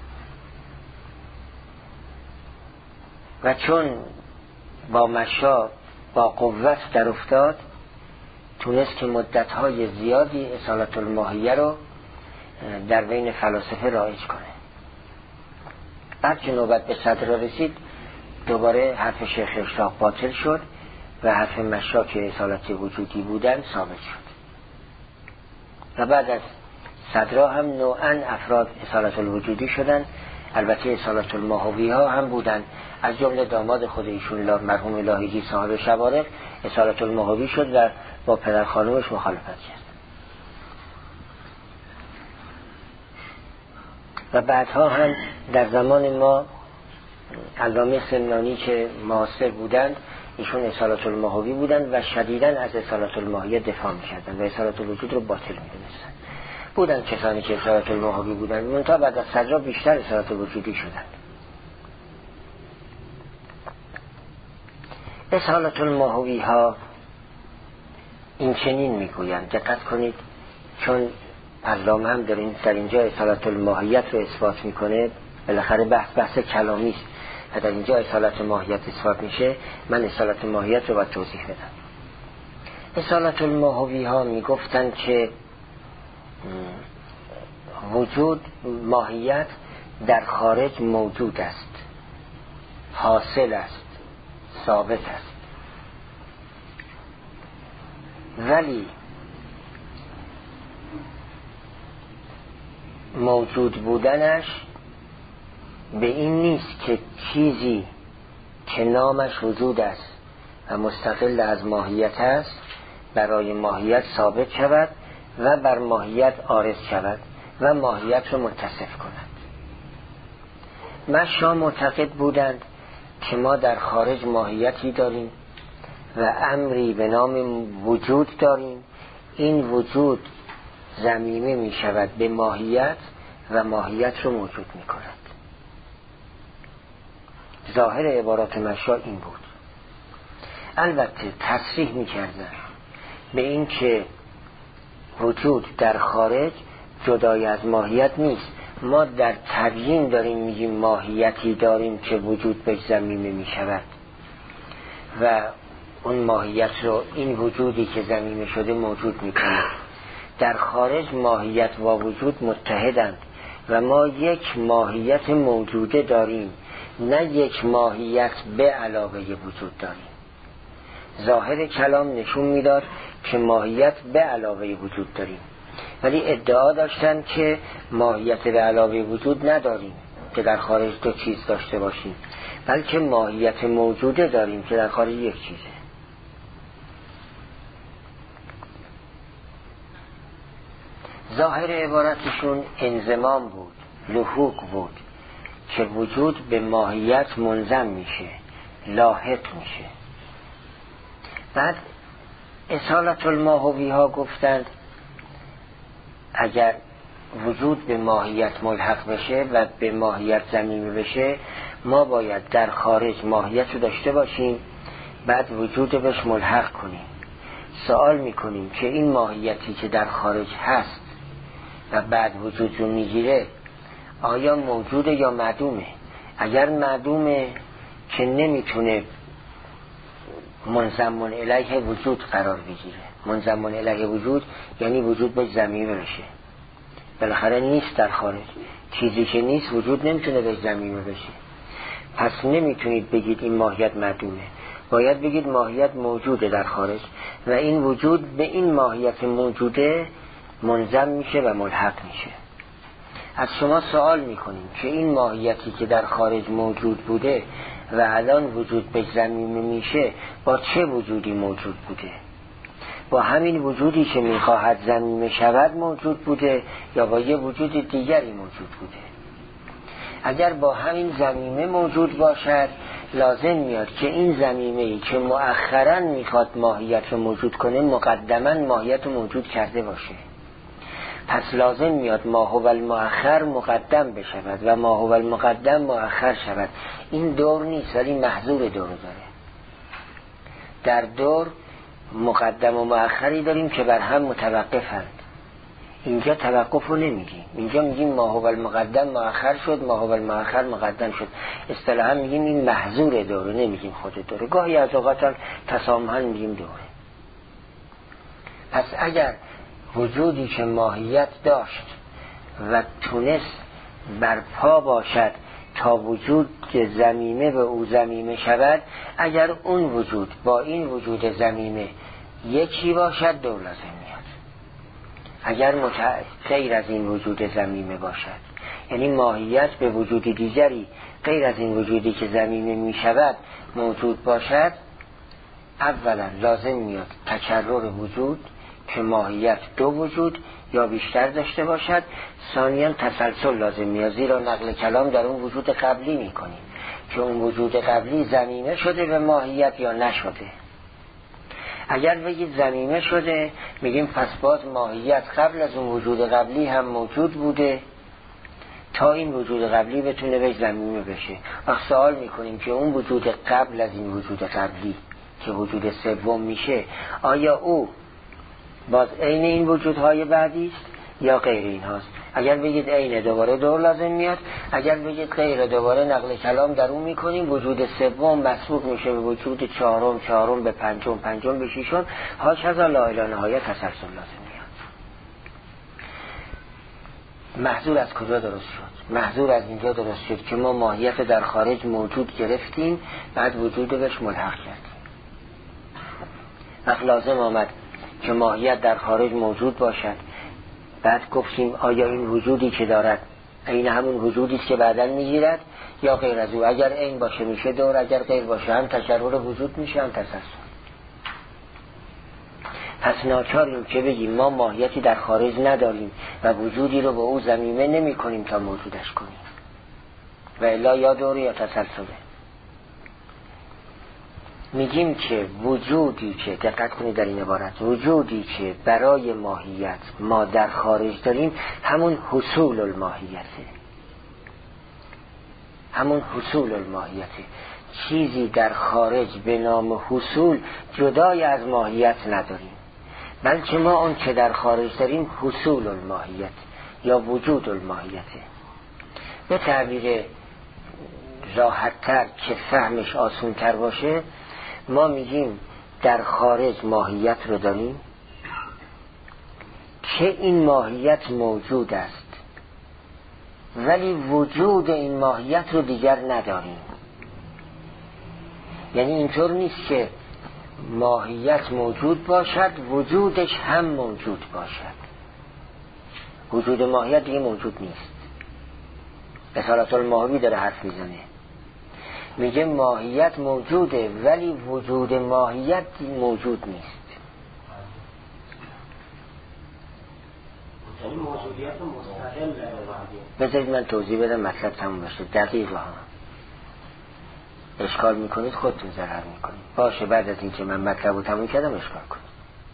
و چون با مشاء با قوت در افتاد تونست که مدتهای زیادی اصالت الماهیه رو در بین فلاسفه رایج کنه. بعد که نوبت به صدر رسید دوباره حرف شیخ اشراق باطل شد و حرف مشاء که اصالت وجودی بودن ثابت شد و بعد از صدرها هم نوعاً افراد اصالت الوجودی شدن. البته اصالت الماهوی ها هم بودن، از جمله داماد خود ایشون مرحوم لاهیجی صاحب شوارق اصالت الماهوی شد و با پدر خانومش مخالفت کرد و بعدها هم در زمان ما علامه سمنانی که معاصر بودند ایشون اصالت الماهوی بودند و شدیداً از اصالت الماهیه دفاع می‌کردند و اصالت الوجود رو باطل می‌دونستند. بودن کسانی که اصالت الماهوی بودند، منتها بعد از صدرها بیشتر اصالت وجودی شدند. اصالت الماهوی ها این چنین میگویند، دقت کنید، چون علامه هم در, این در اینجا اصالت الماهیت رو اثبات میکنه، بالاخره بحث بحث کلامی است و در اینجا اصالت ماهیت اثبات میشه، من اصالت ماهیت رو باید توضیح بدم. اصالت الماهوی ها میگفتند که وجود ماهیت در خارج موجود است، حاصل است، ثابت است، ولی موجود بودنش به این نیست که چیزی که نامش وجود است و مستقل از ماهیت است برای ماهیت ثابت شود و بر ماهیت عارض شود و ماهیت رو متصف کند. مشا معتقد بودند که ما در خارج ماهیتی داریم و امری به نام وجود داریم، این وجود ضمیمه می شود به ماهیت و ماهیت رو موجود می کند. ظاهر عبارات مشا این بود. البته تصریح می کردن به این که وجود در خارج جدای از ماهیت نیست، ما در تبیین داریم میگیم ماهیتی داریم که وجود به ضمیمه می شود و اون ماهیت رو این وجودی که ضمیمه شده موجود می کند. در خارج ماهیت و وجود متحدند و ما یک ماهیت موجوده داریم، نه یک ماهیت به علاوه وجود داریم. ظاهر کلام نشون میداد که ماهیت به علاوه وجود داریم، ولی ادعا داشتن که ماهیت به علاوه وجود نداریم، که در خارج دو چیز داشته باشیم، بلکه ماهیت موجوده داریم که در خارج یک چیزه. ظاهر عبارتشون انضمام بود، لحوق بود، که وجود به ماهیت منضم میشه، لاحق میشه. بعد اصالت الماهوی ها گفتند اگر وجود به ماهیت ملحق بشه و به ماهیت ضمیمه بشه، ما باید در خارج ماهیت رو داشته باشیم، بعد وجود بهش ملحق کنیم. سوال میکنیم که این ماهیتی که در خارج هست و بعد وجود رو میگیره آیا موجوده یا معدومه؟ اگر معدومه که نمیتونه منضم الیه وجود قرار بگیره. منضم الیه وجود یعنی وجود به ضمیمه بشه، بالاخره نیست در خارج. چیزی که نیست وجود نمیتونه به ضمیمه بشه. پس نمیتونید بگید این ماهیت معدومه، باید بگید ماهیت موجوده در خارج و این وجود به این ماهیت موجوده منضم میشه و ملحق میشه. از شما سوال میکنیم که این ماهیتی که در خارج موجود بوده و الان وجود به ضمیمه میشه با چه وجودی موجود بوده؟ با همین وجودی که میخواهد ضمیمه شود موجود بوده یا با یه وجود دیگری موجود بوده؟ اگر با همین ضمیمه موجود باشد لازم میاد که این ضمیمه‌ای که مؤخراً میخواد ماهیت رو موجود کنه مقدماً ماهیت رو موجود کرده باشه. پس لازم میاد ما هو المؤخر مقدم بشود و ما هو المقدم مؤخر شود. این دور نیست ولی محظور دور داره. در دور مقدم و مؤخری داریم که بر هم متوقفند. اینجا توقف رو نمیگیم، اینجا میگیم ما هو المقدم مؤخر شد، ما هو المؤخر مقدم شد. اصطلاحا میگیم این محظور دوره، نمیگیم خود دوره. گاهی از اوقات تسامحاً میگیم دوره. پس اگر وجودی که ماهیت داشت و تونست برپا باشد تا وجود که ضمیمه به او ضمیمه شود، اگر اون وجود با این وجود ضمیمه یکی باشد دور لازم میاد. اگر مت... غیر از این وجود ضمیمه باشد، یعنی ماهیت به وجودی دیگری غیر از این وجودی که ضمیمه می شود موجود باشد، اولا لازم میاد تکرر وجود که ماهیت دو وجود یا بیشتر داشته باشد. ثانیاً تسلسل لازم میاد، زیرا نقل کلام در اون وجود قبلی میکنیم که اون وجود قبلی ضمیمه شده به ماهیت یا نشده. اگر بگید ضمیمه شده میگیم پس باز ماهیت قبل از اون وجود قبلی هم موجود بوده تا این وجود قبلی بتونه به ضمیمه بشه. وقت سوال میکنیم که اون وجود قبل از این وجود قبلی که وجود سوم میشه آیا او باز عین این وجودهای بعدی است یا غیر این هاست؟ اگر بگید عین دوباره دور لازم میاد، اگر بگید غیر دوباره نقل کلام در اون میکنیم، وجود سوم مسبوق میشه به وجود چهارم، چهارم به پنجم، پنجم به ششم، هاکذا لا الی نهایت تسلسل لازم میاد. محظور از کجا درست شد؟ محظور از اینجا درست شد که ما ماهیت در خارج موجود گرفتیم، بعد وجود بهش ملحق کردیم. وقت لازم آمد که ماهیت در خارج موجود باشد، بعد گفتیم آیا این وجودی که دارد این همون وجودی است که بعداً میگیرد یا غیر از او؟ اگر این باشه میشه دور، اگر غیر باشه هم تکرر وجود میشه هم تسلسل. پس ناچاریم که بگیم ما ماهیتی در خارج نداریم و وجودی رو به او ضمیمه نمی کنیم تا موجودش کنیم، و الا یا دور یا تسلسله. میگیم که وجودی که دقت کنید در این عبارت، وجودی که برای ماهیت ما در خارج داریم همون حصول الماهیته، همون حصول الماهیته. چیزی در خارج به نام حصول جدای از ماهیت نداریم، بلکه ما اون که در خارج داریم حصول الماهیت یا وجود الماهیته. به تعبیر راحت‌تر که فهمش آسان‌تر باشه، ما میگیم در خارج ماهیت رو داریم که این ماهیت موجود است، ولی وجود این ماهیت رو دیگر نداریم. یعنی اینطور نیست که ماهیت موجود باشد وجودش هم موجود باشد. وجود ماهیت دیگه موجود نیست. رسالت الماهوی داره حرف میزنه، میگه ماهیت موجوده ولی وجود ماهیت موجود نیست. یعنی موجودیت مستقل داره. بذارید من توضیح بدم مطلب تموم بشه. دقیقا اشکال میکنید خودتون ضرر میکنید. باشه بعد از اینکه من مطلب رو تموم کردم اشکال کنید.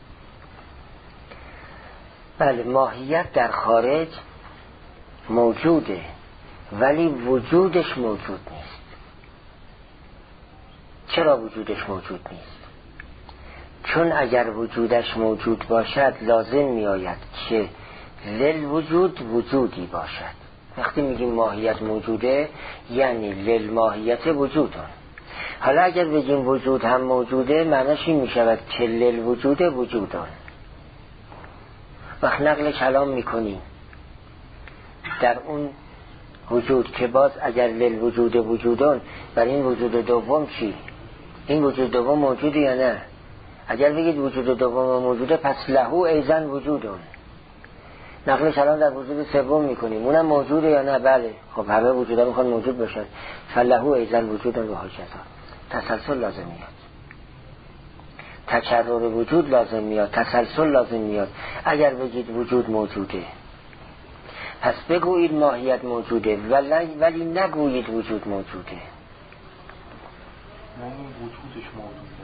بله، ماهیت در خارج موجوده ولی وجودش موجود نیست. چرا وجودش موجود نیست؟ چون اگر وجودش موجود باشد لازم میآید که لل وجود وجودی باشد. وقتی میگیم ماهیت موجوده یعنی لل ماهیت وجودون. حالا اگر بگیم وجود هم موجوده معناش این میشود که لل وجود وجودون. وقت نقل کلام میکنیم در اون وجود که باز اگر لل وجود وجودون، بر این وجود دوم چی؟ این وجود دوم موجوده یا نه؟ اگر بگید وجود دوم موجوده پس لهو ایزن وجودون. نقل کلام در وجود سوم میکنیم، اونم موجوده یا نه؟ بله. خب همه وجودا میخوان موجود باشن، فلهو ایزن وجودون و هاکذا. تسلسل لازم میاد، تکرر وجود لازم میاد، تسلسل لازم میاد. اگر بگید وجود موجوده پس بگویید ماهیت موجوده ولی, ولی نگویید وجود موجوده. یعنی وجودش موجوده.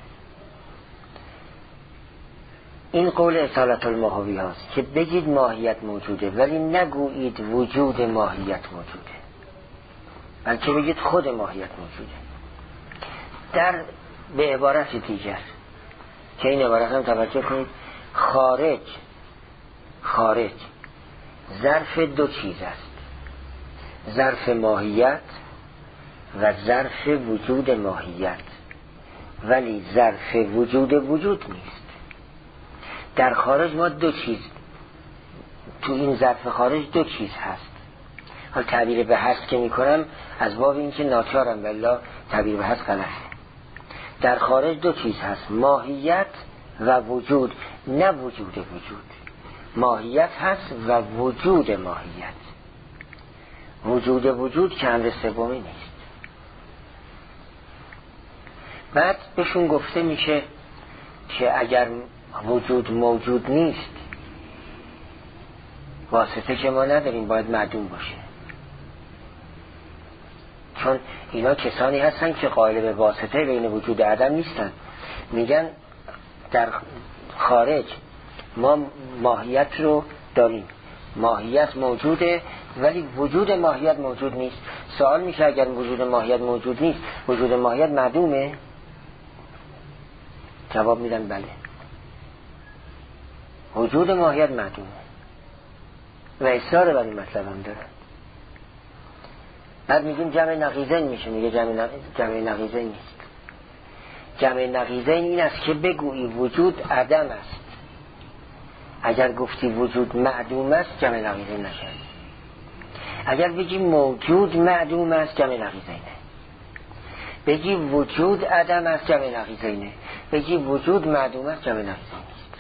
این قول اصالت الماهوی هاست که بگید ماهیت موجوده ولی نگویید وجود ماهیت موجوده، بلکه بگید خود ماهیت موجوده. در به عبارت دیگر که این عبارت هم توجه کنید، خارج خارج ظرف دو چیز است، ظرف ماهیت و ظرف وجود ماهیت، ولی ظرف وجود وجود نیست. در خارج ما دو چیز، تو این ظرف خارج دو چیز هست. حال تعبیر به هست که میکنم از باب این که ناچارم والله تعبیر به هست غلطه. در خارج دو چیز هست، ماهیت و وجود، نه وجود وجود. ماهیت هست و وجود ماهیت. وجود وجود که امر سومی نیست. بعد بهشون گفته میشه که اگر وجود موجود نیست، واسطه که ما نداریم، باید معدوم باشه. چون اینا کسانی هستن که قائل به واسطه بین وجود و عدم نیستن. میگن در خارج ما ماهیت رو داریم، ماهیت موجوده ولی وجود ماهیت موجود نیست. سوال میشه اگر وجود ماهیت موجود نیست، وجود ماهیت معدومه؟ جواب میدن بله، وجود ماهیت معدومه و اصرار بر این مطلب هم دارن. بعد میگیم جمع نقیضین میشه، میگه جمع, جمع نقیضین نیست. جمع نقیضین این است که بگویی وجود عدم است، اگر گفتی وجود معدوم است جمع نقیضین نشه. اگر بگی موجود معدوم است جمع نقیضینه. بگی وجود عدم است جمع نقیضینه. بگی وجود معدوم است جمع نقیضین نیست.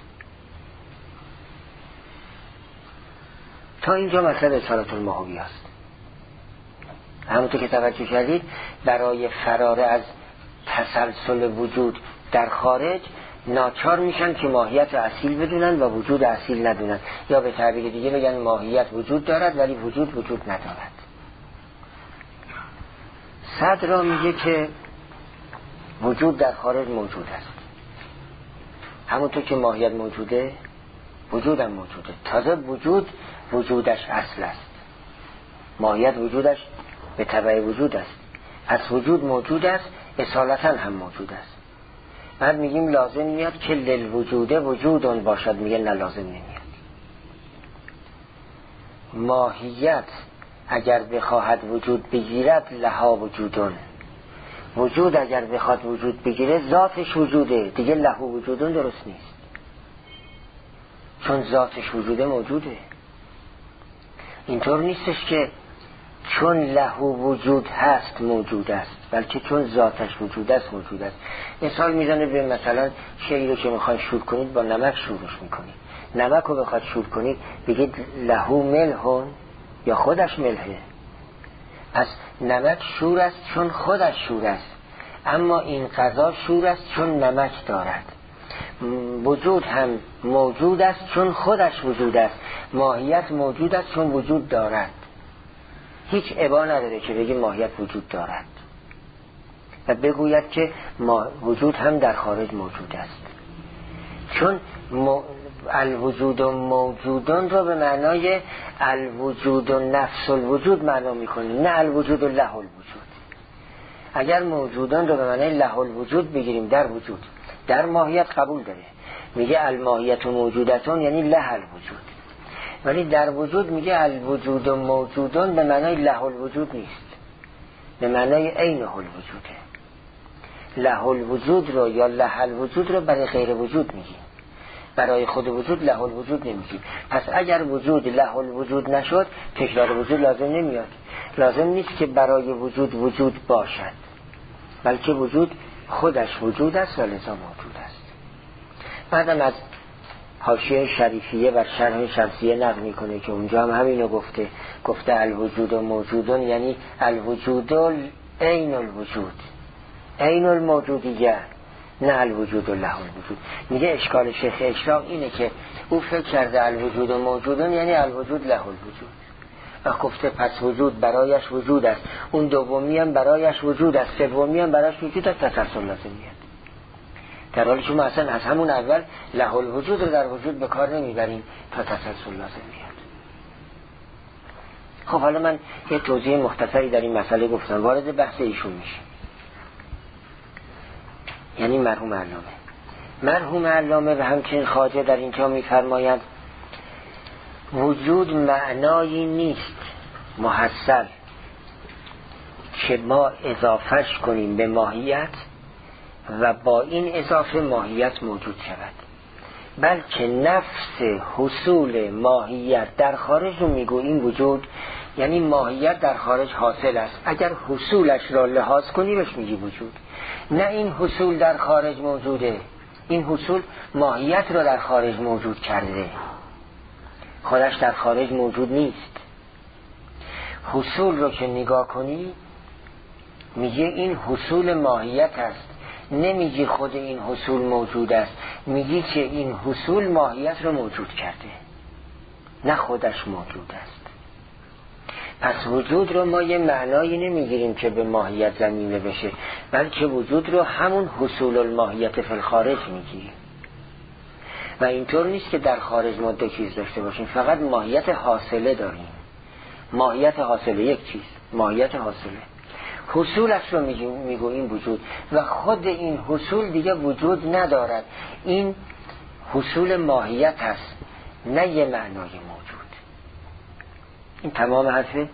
تا اینجا مطلب اصالت الماهوی است. همونطور که توجه کردید برای فرار از تسلسل وجود در خارج ناچار میشن که ماهیت اصیل بدونن و وجود اصیل ندونن، یا به تعبیر دیگه بگن ماهیت وجود دارد ولی وجود وجود ندارد. صدر را میگه که وجود در خارج موجود است، همونطور که ماهیت موجوده وجود هم موجوده. تازه وجود وجودش اصل است، ماهیت وجودش به تبع وجود است. پس وجود موجود است، اصالتا هم موجود است. بعد میگیم لازم میاد که للوجوده وجودون باشد، میگه نه لازم نمیاد. ماهیت اگر بخواهد وجود بگیرد لها وجودون، وجود اگر بخواد وجود بگیره ذاتش وجوده، دیگه لهو وجودون درست نیست، چون ذاتش وجوده موجوده. اینطور نیستش که چون لهو وجود هست موجود است، بلکه چون ذاتش وجود است موجود است. مثال میزنه به مثلا شیئی رو که میخواید شور کنید با نمک شورش میکنید. نمک رو بخواد شور کنید بگید لهو ملحون یا خودش ملحه؟ پس نمک شور است چون خودش شور است، اما این غذا شور است چون نمک دارد. وجود هم موجود است چون خودش وجود است، ماهیت موجود است چون وجود دارد. هیچ ابا نداره که بگه ماهیت وجود دارد و بگوید که ما وجود هم در خارج موجود است، چون م... الوجود و موجودون رو به معنای الوجود و نفس الوجود معنا میکنه، نه الوجود و له الوجود. اگر موجودان رو به معنای له الوجود بگیریم در وجود، در ماهیت قبول داره، میگه الماهیت و موجودتون یعنی له الوجود، ولی در وجود میگه الوجود و موجودون به معنای له الوجود نیست، به معنای عین الوجوده. له الوجود رو یا له الوجود رو برای غیر وجود میگیم، برای خود وجود له الوجود نمیگیم. پس اگر وجود له الوجود نشد، تکرار وجود لازم نمیاد. لازم نیست که برای وجود وجود باشد، بلکه وجود خودش وجود است و لذا موجود است. بعدم از حاشیه شریفیه و شرح شمسیه نقل میکنه که اونجا هم همینو گفته، گفته الوجود و موجودون یعنی الوجود عین الوجود، عین الموجودیه، نه الوجود و له الوجود. میگه اشکال شیخ اشراق اینه که او فکر کرده الوجود و موجودون یعنی الوجود له الوجود و گفته پس وجود برایش وجود است، اون دومی هم برایش وجود است، سومی هم برایش وجود است، تسلسل لازم میاد. در حالی که ما اصلا از همون اول له الوجود رو در وجود به کار نمیبریم تا تسلسل لازم میاد. خب حالا من یه توضیح مختصری در این مسئله گفتم، وارد بحث ایشون میشه، یعنی مرحوم علامه. مرحوم علامه و همچنین خواجه در اینجا میفرمایند وجود معنایی نیست محصل که ما اضافهش کنیم به ماهیت و با این اضافه ماهیت موجود شود، بلکه نفس حصول ماهیت در خارج رو میگوییم وجود، یعنی ماهیت در خارج حاصل است، اگر حصولش را لحاظ کنی بهش میگی وجود، نه این حصول در خارج موجوده، این حصول ماهیت را در خارج موجود کرده، خودش در خارج موجود نیست. حصول رو که نگاه کنی میگه این حصول ماهیت است، نمیگی خود این حصول موجود است، میگی که این حصول ماهیت رو موجود کرده، نه خودش موجود است. پس وجود رو ما یه معنایی نمیگیریم که به ماهیت ضمیمه بشه، بلکه وجود رو همون حصول الماهیت فی الخارج میگیریم و اینطور نیست که در خارج ما دو چیز داشته باشیم، فقط ماهیت حاصله داریم، ماهیت حاصله یک چیز، ماهیت حاصله، حصولش رو میگوییم وجود و خود این حصول دیگه وجود ندارد، این حصول ماهیت هست نه یه معنای موجود. این تمام حرف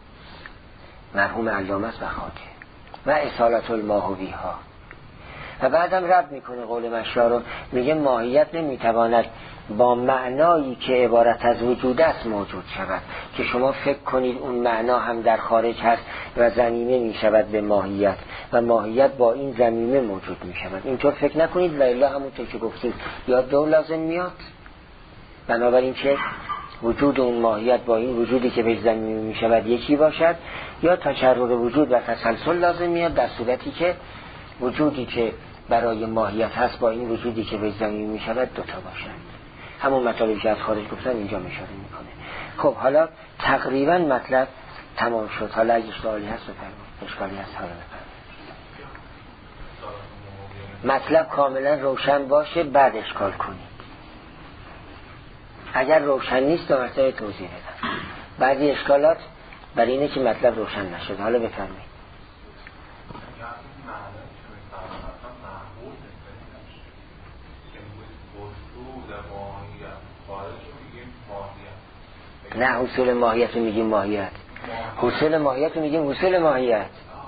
مرحوم علامه است و خواجه و اصالت الماهوی ها. و بعدم رد میکنه قول مشا رو، میگه ماهیت نمیتواند با معنایی که عبارت از وجود است موجود شود که شما فکر کنید اون معنا هم در خارج هست و ضمیمه میشود به ماهیت و ماهیت با این ضمیمه موجود میشود. اینطور فکر نکنید و الا همونطور که گفتیم یا دو لازم میاد، بنابراین که وجود اون ماهیت با این وجودی که به ضمیمه میشود یکی باشد، یا تشرر وجود و تسلسل لازم میاد در صورتی که وجودی که برای ماهیت هست با این وجودی که به ضمیمه میشود دوتا باشد. همون مطالبی که از خارج گفتم اینجا اشاره میکنه. خب حالا تقریبا مطلب تمام شد. حالا اگه سوالی هست بفرمایید، اشکالی هست حالا بفرمایید. مطلب کاملا روشن باشه بعد اشکال کنید. اگر روشن نیست دو مرتبه توضیح بدم. بعضی اشکالات برای اینه که مطلب روشن نشد. حالا بفرمایید. نه حصول ماهیت رو میگیم ماهیت، حصول ماهیت رو میگیم حصول ماهیت.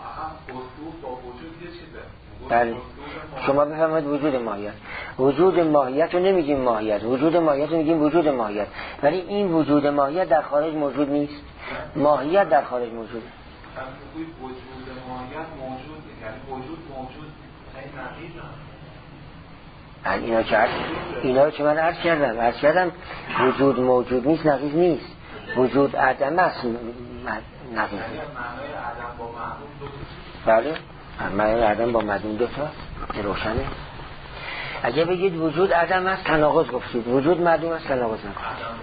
بله شما بفرمایید وجود ماهیت. وجود ماهیت رو نمیگیم ماهیت، وجود ماهیت رو میگیم وجود ماهیت، ولی این وجود ماهیت در خارج موجود نیست، ماهیت در خارج موجوده. وجود ماهیت موجود، یعنی وجود موجود این نقیض اینا که اینا رو که من عرض کردم عرض کردم وجود موجود نیست، نقیض نیست، وجود عدم است، نقیض. یعنی معنای عدم با معدوم دو تا. بله معنای عدم با معدوم دو تا روشنه. اگه بگید وجود عدم است تناقض گفتید، وجود معدوم است تناقض نگفتید.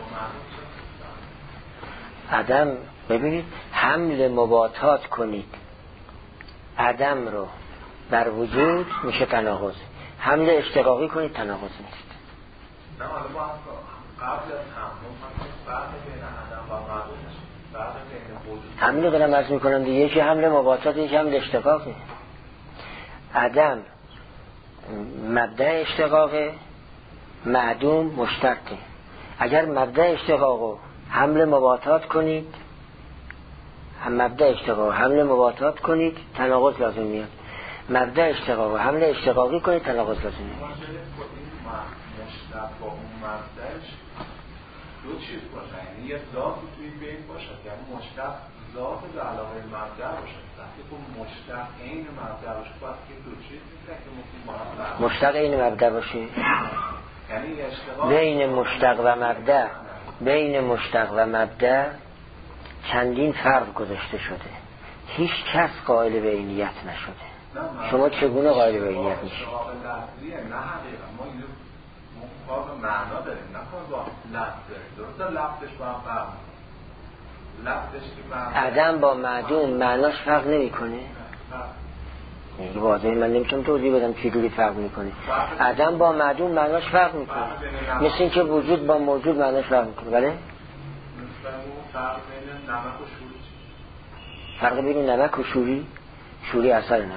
عدم ببینید حمل مباطات کنید عدم رو بر وجود میشه تناقض، حمل اشتقاقی کنید تناقض نیست. نه حالا ما قبل از هم فرق بین عدم و معدوم فرق بین وجود همین رو دارم عرض میکنم دیگه، یکی حمل مباطات یکی حمل اشتقاقی. عدم مبدأ اشتقاقه، معدوم مشتقه. اگر مبدأ اشتقاقو حمل مباطات کنید، هم مبدأ اشتقاق حمل مباطات کنید تناقض لازم میاد، مبدأ اشتقاق حمل اشتقاقی کنید تناقض لازم میاد. مشتق با اون مبدأش دو چیز باشه، یعنی یه ذات توی بین باشد، یعنی مشتق ذات به علاوه مبدأ باشد. وقتی که مشتق عین مبدأ باشه باید که دو چیز نیست که ممکن با هم مشتق عین مبدأ باشه، یعنی اشتقاق بین مشتق و مبدأ بین مشتق و مبدأ چندین فرق گذاشته شده، هیچ کس قائل به عینیت نشده. شما چگونه قائل به عینیت میشید؟ نه حقیقا ما اینو کار به معنا داریم، نه کار با لفظ داریم. درسته لفظش با هم فرق لفظش که عدم با معدوم معناش فرق نمی کنه؟ این واضحه، من نمیتونم توضیح بدم چی جوری فرق میکنه. عدم با معدوم معناش فرق میکنه، مثل این که وجود با موجود معناش فرق میکنه. بله؟ فرق بین نمک و شوری. فرق بین نمک و شوری؟ شوری اثر نمک.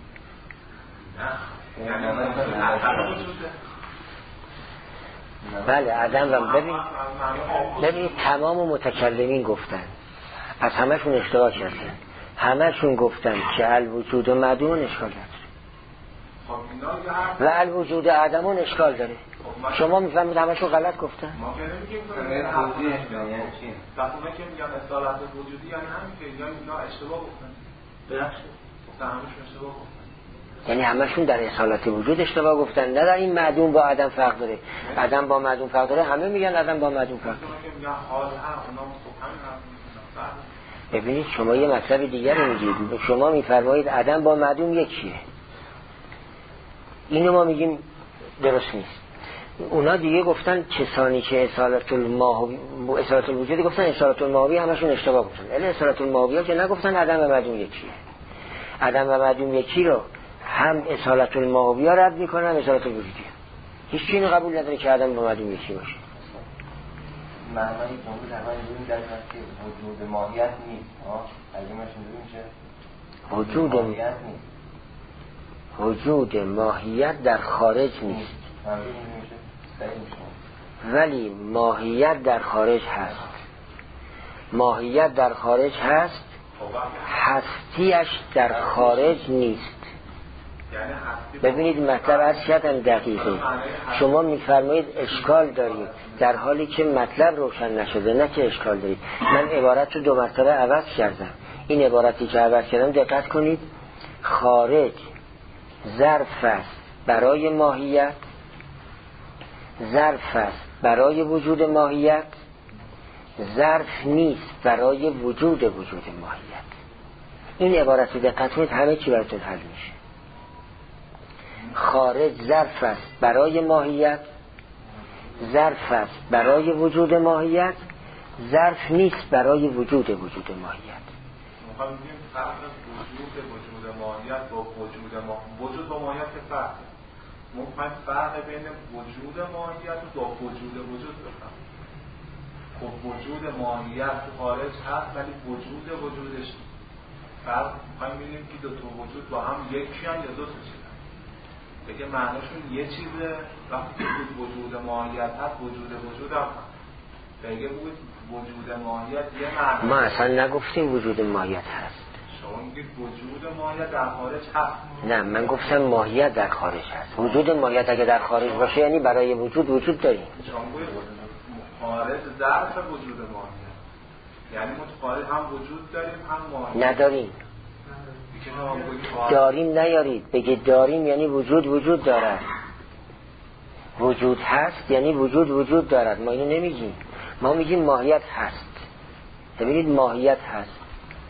نه یعنی اثر وجوده. بله عدم و ببین ببین تمام متکلمین گفتن، از همشون اشتباه کردن، همشون گفتن که الوجود و معدوم اشکال داره و الوجود عدمون اشکال داره. شما میفهمید همشون غلط گفتن؟ ما که نمیگیم توضیح یعنی چی؟ وقتی که میگم اصالت وجودی یعنی همین که اینا اشتباه گفتن. درسته. همشون اشتباه گفتن. یعنی همشون در اصالت وجود اشتباه گفتن، نه در این معدوم با عدم فرق داره. عدم با معدوم فرق داره، همه میگن عدم با معدوم فرق داره. ببینید شما یه مطلب دیگر میگید، شما میفرمایید عدم با معدوم یکیه، اینو ما میگیم درست نیست. اونا دیگه گفتن کسانی که اصالت الماهوی اصالت الوجود گفتن اصالت الماهوی همشون اشتباه گفتن. الی اصالت الماهوی ها که نگفتن عدم و معدوم یکیه. عدم و معدوم یکی رو هم اصالت الماهوی ها رد میکنن هم اصالت الوجودی ها. هیچ چیزی قبول نداره که عدم و معدوم یکی باشه. معنای جمله در این در که وجود ماهیت نیست. ها ترجمهش اینجوری میشه وجود ماهیت نیست. وجود ماهیت در خارج نیست، ولی ماهیت در خارج هست. ماهیت در خارج هست، هستیش در خارج نیست. ببینید مطلب از شدن دقیقه. شما میفرمایید اشکال دارید در حالی که مطلب روشن نشده، نه که اشکال دارید. من عبارت رو دو مرتبه عوض کردم. این عبارتی که عوض کردم دقت کنید، خارج ظرف است برای ماهیت، ظرف است برای وجود ماهیت، ظرف نیست برای وجود وجود ماهیت. این عبارت دقت کنید همه چی براتون حل میشه. خارج ظرف است برای ماهیت، ظرف است برای وجود ماهیت، ظرف نیست برای وجود وجود ماهیت. میخوام بگیم فرق وجود وجود ماهیت با وجود ما وجود با ماهیت فرق. ممکن فرق بین وجود ماهیت و با وجود وجود بفهم. خب وجود ماهیت تو خارج هست ولی وجود وجودش فرق. میخوایم ببینیم که دو تا وجود با هم یکی هستن یا دو تا چیزن. بگه معناشون یه چیزه، وقتی بود وجود ماهیت هست وجود وجود هم هست. بگه بود وجود ماهیت یه معنی. ما اصلا نگفتیم وجود ماهیت هست. شما میگید وجود ماهیت در خارج هست. نه من گفتم ماهیت در خارج هست. وجود ماهیت اگه در خارج باشه یعنی برای وجود وجود داریم. شما میگید خارج ظرف وجود ماهیت، یعنی ما تو خارج هم وجود داریم هم ماهیت نداریم. داریم نیارید، بگید داریم یعنی وجود وجود دارد. وجود هست یعنی وجود وجود دارد. ما اینو نمیگیم، ما میگیم ماهیت هست. ببینید ماهیت هست.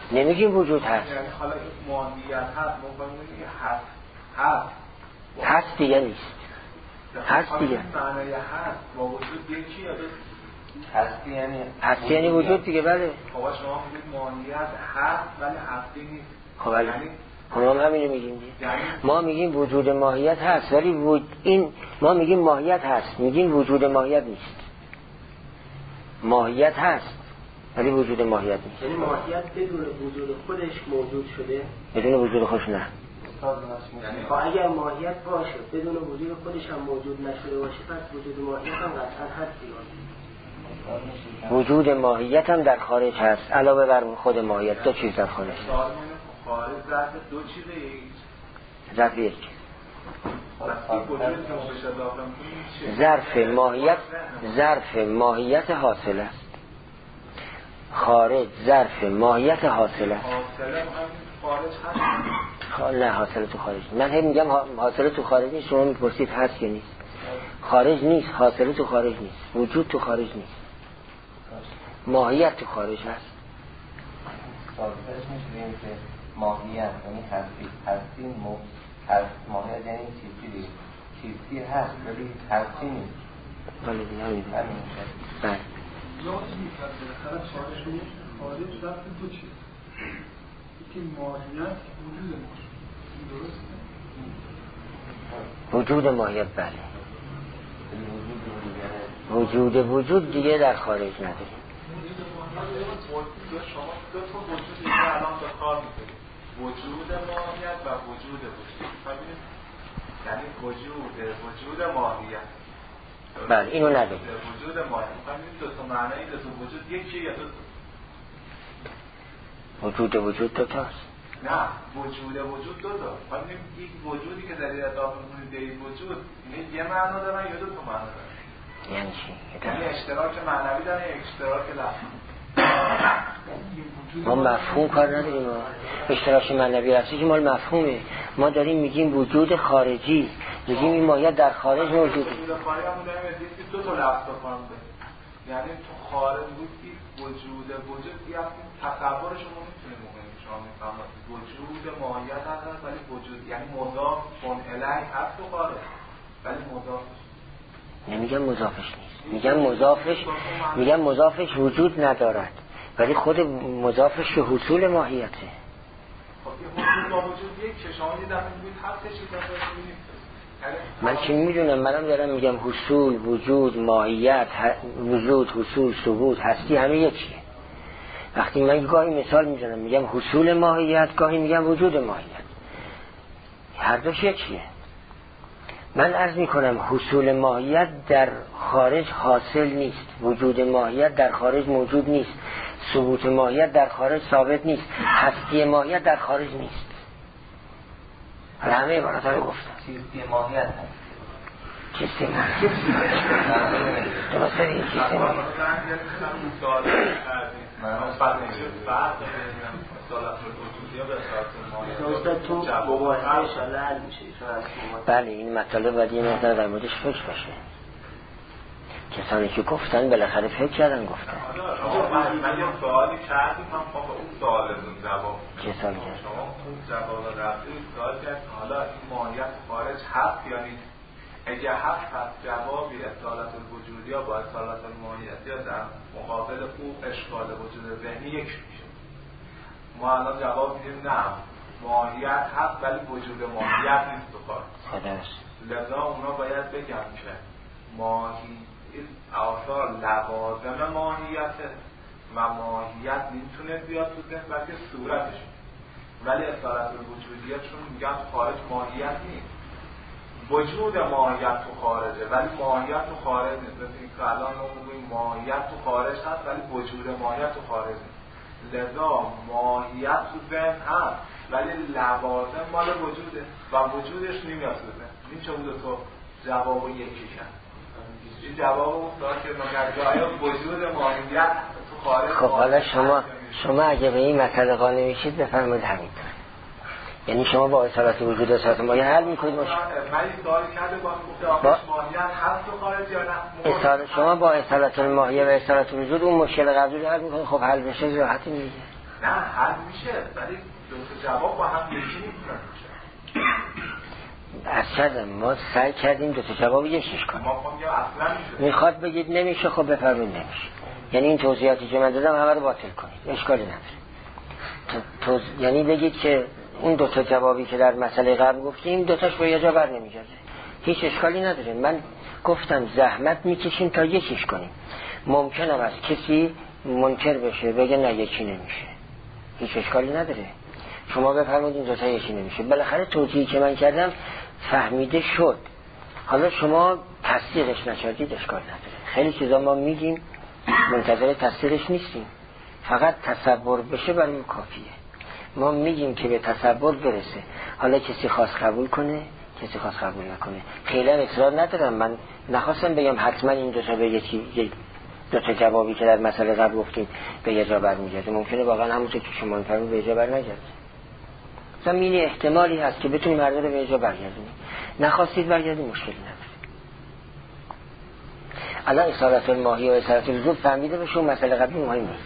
نمیگیم وجود هست. یعنی حالا این ماهیت هست ممکنه بگیم هست هست هست دیگه نیست. هست دیگه. معنی هست با وجود یکیه. هستی یعنی هستی یعنی وجود دیگه. بله. خب شما میگید ماهیت هست ولی هستی نیست. خب بله. یعنی ما هم همینو میگیم دیگه. ما میگیم وجود ماهیت هست ولی وجود این ما میگیم ماهیت هست، میگیم وجود ماهیت نیست. ماهیت هست ولی وجود ماهیت نیست. یعنی ماهیت بدون وجود خودش موجود شده؟ بدون وجود خودش نه. یعنی خب اگر ماهیت باشه بدون وجود خودش هم موجود نشده باشه پس وجود ماهیت هم قطعا هست دیگه. وجود ماهیت هم در خارج هست علاوه بر خود ماهیت. دو چیز در خارج هست. خارج ظرف دو چیزه یک ظرف یک ظرف ماهیت ظرف ماهیت حاصل است. خارج ظرف ماهیت حاصل است. خارج نه حاصل تو خارج. من هم میگم حاصل تو خارج نیست، شما میپرسید هست یا نیست. خارج نیست، حاصل تو خارج نیست، وجود تو خارج نیست، ماهیت تو خارج هست. سازش میشونیم که ماهیت یعنی هستی هستی مو هست ماهیت یعنی چیزی دیگه چیزی هست ولی هستی نیست. بله دیگه همین دیگه. بله. جایی میکرد بالاخره خارج نیست. خارج رفت دو چیز یکی ماهیت وجود ماهیت درسته؟ وجود ماهیت بله. وجود وجود دیگه در خارج نداریم. شما دو تا وجودی که الان به کار می‌برید وجود ماهیت و وجود وجود ببینید یعنی وجود وجود ماهیت بله اینو نداریم. وجود ماهیت ببینید دو تا معنی دو تا وجود یکی یا دو تا وجود وجود دو تاست. نه وجود وجود دو تا ببینید یک وجودی که در اضافه می‌کنید به وجود این یه معنا داره یا دو تا معنا داره. یعنی چی؟ یعنی اشتراک معنوی داره یا اشتراک لفظی. ما مفهوم کار نداریم. اشتراک معنوی هستی که مال مفهومه. ما داریم میگیم وجود خارجی، میگیم این ماهیت در خارج موجوده. وجود خارجی هم داریم دو تا لفظ کنده. یعنی تو خارج بودی وجود وجود یه تصور شما میتونید بکنید شما میفهمید وجود ماهیت هست ولی وجود یعنی مضاف منعلی هست تو خارج ولی مضاف نمیگم مضافش نیست، میگم مضافش میگم مضافش وجود ندارد ولی خود مضافش به حصول ماهیته. خب این وجود با وجود یک که شما یه دفعه میگید هستش یک دفعه میگید من چی میدونم؟ منم دارم میگم حصول وجود ماهیت وجود حصول ثبوت هستی همه یکیه. وقتی من گاهی مثال میزنم میگم حصول ماهیت گاهی میگم وجود ماهیت هر دوش یکیه. من عرض میکنم حصول ماهیت در خارج حاصل نیست، وجود ماهیت در خارج موجود نیست، ثبوت ماهیت در خارج ثابت نیست، هستی ماهیت در خارج نیست. حالا همه عبارت ها رو گفتم. چیزی ماهیت هست چیزی ماهیت درسته این چیزی ماهیت استاد تو مباحثه شاله حل میشه. بله این مطالب باید یه مقدار در موردش فکر بشه. کسانی که گفتن بالاخره فکر کردن گفتن. من یه سوالی کردیم من با اون سوالتون جواب چه سوالی کرد؟ شما اون جواب رفتی سوال کرد حالا این ماهیت خارج هست یا نیست؟ اگه هست پس جوابی اصالت الوجودی یا با اصالت الماهیت یا در مقابل او اشکال وجود ذهنی یک میشه. ما الان جواب میدیم نه ماهیت هست ولی وجود ماهیت نیست تو خارج. لذا اونا باید بگم که ماهی آثار لوازم ماهیته و ماهیت نمیتونه بیاد تو ذهن بلکه صورتش ولی اصالت الوجودیه چون میگن خارج ماهیت نیست. وجود ماهیت تو خارجه ولی ماهیت تو خارج نیست. مثل اینکه الان ما میگیم ماهیت تو خارج هست ولی وجود ماهیت تو خارج نیست. لذا ماهیت تو ذهن هست ولی لوازم مال وجوده و وجودش نمیاد تو ذهن. این چه بوده تو جوابو یکی کرد. این جواب اون سوال که مگر آیا وجود ماهیت تو خارج. خب حالا شما شما اگه به این مسئله قانع میشید بفرمایید همینطور. یعنی شما با اصالت وجود اصالت ماهیت حل میکنید مشکل. من این سوال کرده با گفته آیا ماهیت هست تو خارج یا نه؟ اصالت شما با اصالت الماهیت و اصالت وجود اون مشکل قبلی رو حل میکنید. خب حل بشه راحت میگه. نه حل میشه ولی دو تا جواب با هم یکی نمیتونن باشه. اصلا ما سعی کردیم دو تا جواب یکیش کنیم. ما خب یا اصلا میشه میخواد بگید نمیشه، خب بفرمایید نمیشه. یعنی این توضیحاتی که من دادم همه رو باطل کنید، اشکالی نداره. توز... یعنی بگید که اون دو تا جوابی که در مسئله قبل گفتیم دو تاش به یه جا بر نمیگرده، هیچ اشکالی نداره. من گفتم زحمت میکشیم تا یکیش کنیم. ممکنه از کسی منکر بشه بگه نه یکی نمیشه، هیچ اشکالی نداره. شما بفرمایید این دو تا یکی نمیشه. بالاخره توضیحی که من کردم فهمیده شد. حالا شما تصدیقش نشدید اشکال نداره. خیلی چیزا ما میگیم منتظر تصدیقش نیستیم، فقط تصور بشه برای ما کافیه. ما میگیم که به تصور برسه، حالا کسی خواست قبول کنه کسی خواست قبول نکنه. خیلی اصرار ندارم، من نخواستم بگم حتما این دو تا به یکی دو تا جوابی که در مسئله قبل گفتیم به یه جا برمیگرده. ممکنه واقعا همونطور که شما می‌فرمایید به یه جا برنگرده. زمینی احتمالی هست که بتونیم هر دو رو به یه جا برگردونیم. نخواستید برگردید مشکلی نداره. الان اصالت الماهی و اصالت الوجود فهمیده بشه و مسئله قبلی مهم نیست.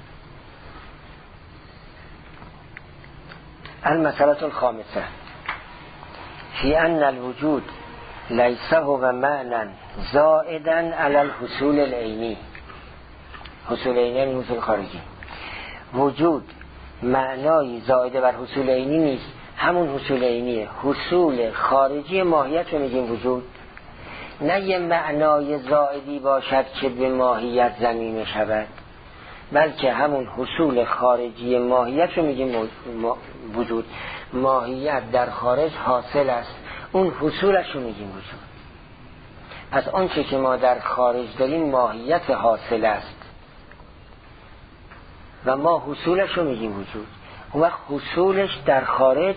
المسألة الخامسة في أن الوجود ليس هو معنى زائدا على الحصول العيني. حصول عینی یعنی حصول خارجی. وجود معنای زائده بر حصول عینی نیست، همون حصول عینیه. حصول خارجی ماهیت رو میگیم وجود، نه یه معنای زائدی باشد که به ماهیت ضمیمه شود، بلکه همون حصول خارجی ماهیت رو میگیم وجود. ماهیت در خارج حاصل است، اون حصولش رو میگیم وجود. پس آنچه که ما در خارج داریم ماهیت حاصل است و ما حصولش رو میگیم وجود. اون وقت حصولش در خارج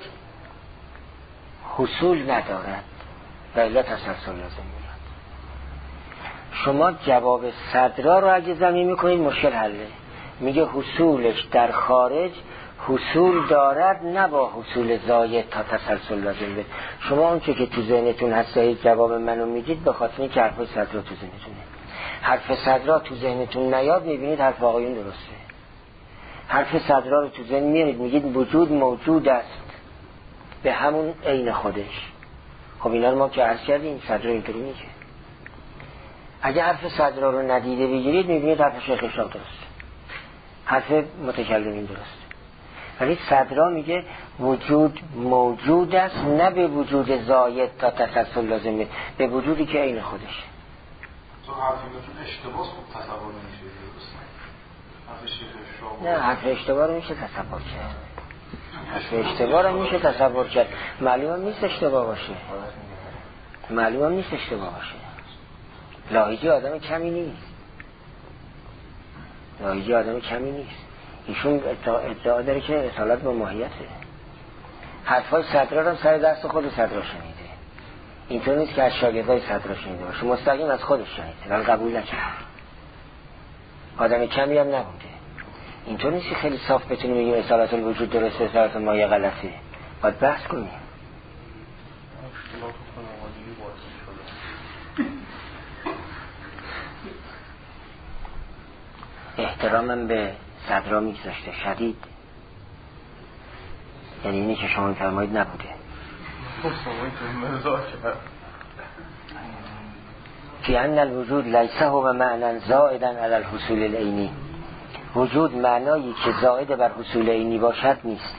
حصول ندارد و الا تسلسل لازم میاد. شما جواب صدرا رو اگه ضمیمه میکنید مشکل حله. میگه حصولش در خارج حصول دارد نه با حصول زاید تا تسلسل لازم بیاد. شما اون چه که تو ذهنتون هست جواب منو میدید به خاطر اینکه حرف صدرا تو ذهنتونه. حرف صدرا تو ذهنتون نیاد میبینید حرف آقایون درسته. حرف صدرا رو تو ذهن میارید میگید وجود موجود است به همون عین خودش. خب اینا رو ما که عرض کردیم صدرا اینطوری میگه. اگه حرف صدرا رو ندیده بگیرید میبینید حرف شیخ اشراق درسته، حرف متکلمین درسته. ولی صدرا میگه وجود موجود است نه به وجود زاید تا تسلسل لازم بیاد، به وجودی که عین خودش. تو حرفیتون اشتباه خوب تصور نمیشه درسته؟ حرف شیخ اشراق نه حرف اشتباه رو میشه تصور کرد. حرف اشتباه رو میشه تصور کرد. معلومه نیست اشتباه باشه. معلومه نیست اشتباه باشه. لاهیجی آدم کمی نیست. لاهیجی آدم کمی نیست. ایشون ادعا داره که اصالت به ماهیته. حرفای صدرا هم سر دست خود صدرا شنیده. اینطور نیست که از شاگردای صدرا شنیده باشه، مستقیم از خودش شنیده ولی قبول نکرد. آدم کمی هم نبوده. اینطور نیست که خیلی صاف بتونیم بگیم اصالت الوجود درسته اصالت الماهیه غلطه. باید بحث کنیم. احترامم به صدرا میگذاشته شدید، یعنی اینی که شما میفرمایید نبوده. فی ان الوجود لیس هو معنی زائدا علی الحصول العینی. وجود معنایی که زائد بر حصول عینی باشد نیست.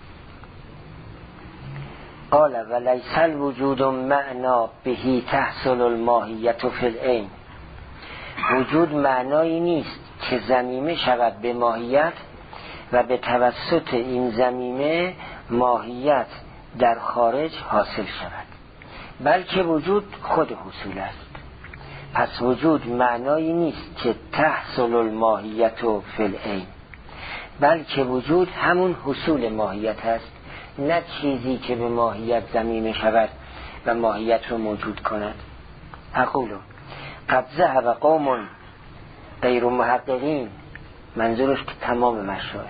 قال و لیس الوجود معنا بهی تحصل الماهیت فی العین. وجود معنایی نیست که ضمیمه شود به ماهیت و به توسط این ضمیمه ماهیت در خارج حاصل شود، بلکه وجود خود حصول است. پس وجود معنایی نیست که تحصل الماهیت فی العین، بلکه وجود همون حصول ماهیت است، نه چیزی که به ماهیت ضمیمه شود و ماهیت رو موجود کند. اقولو قد ذهب قوم غیر محققین، منظورش که تمام مشروعه.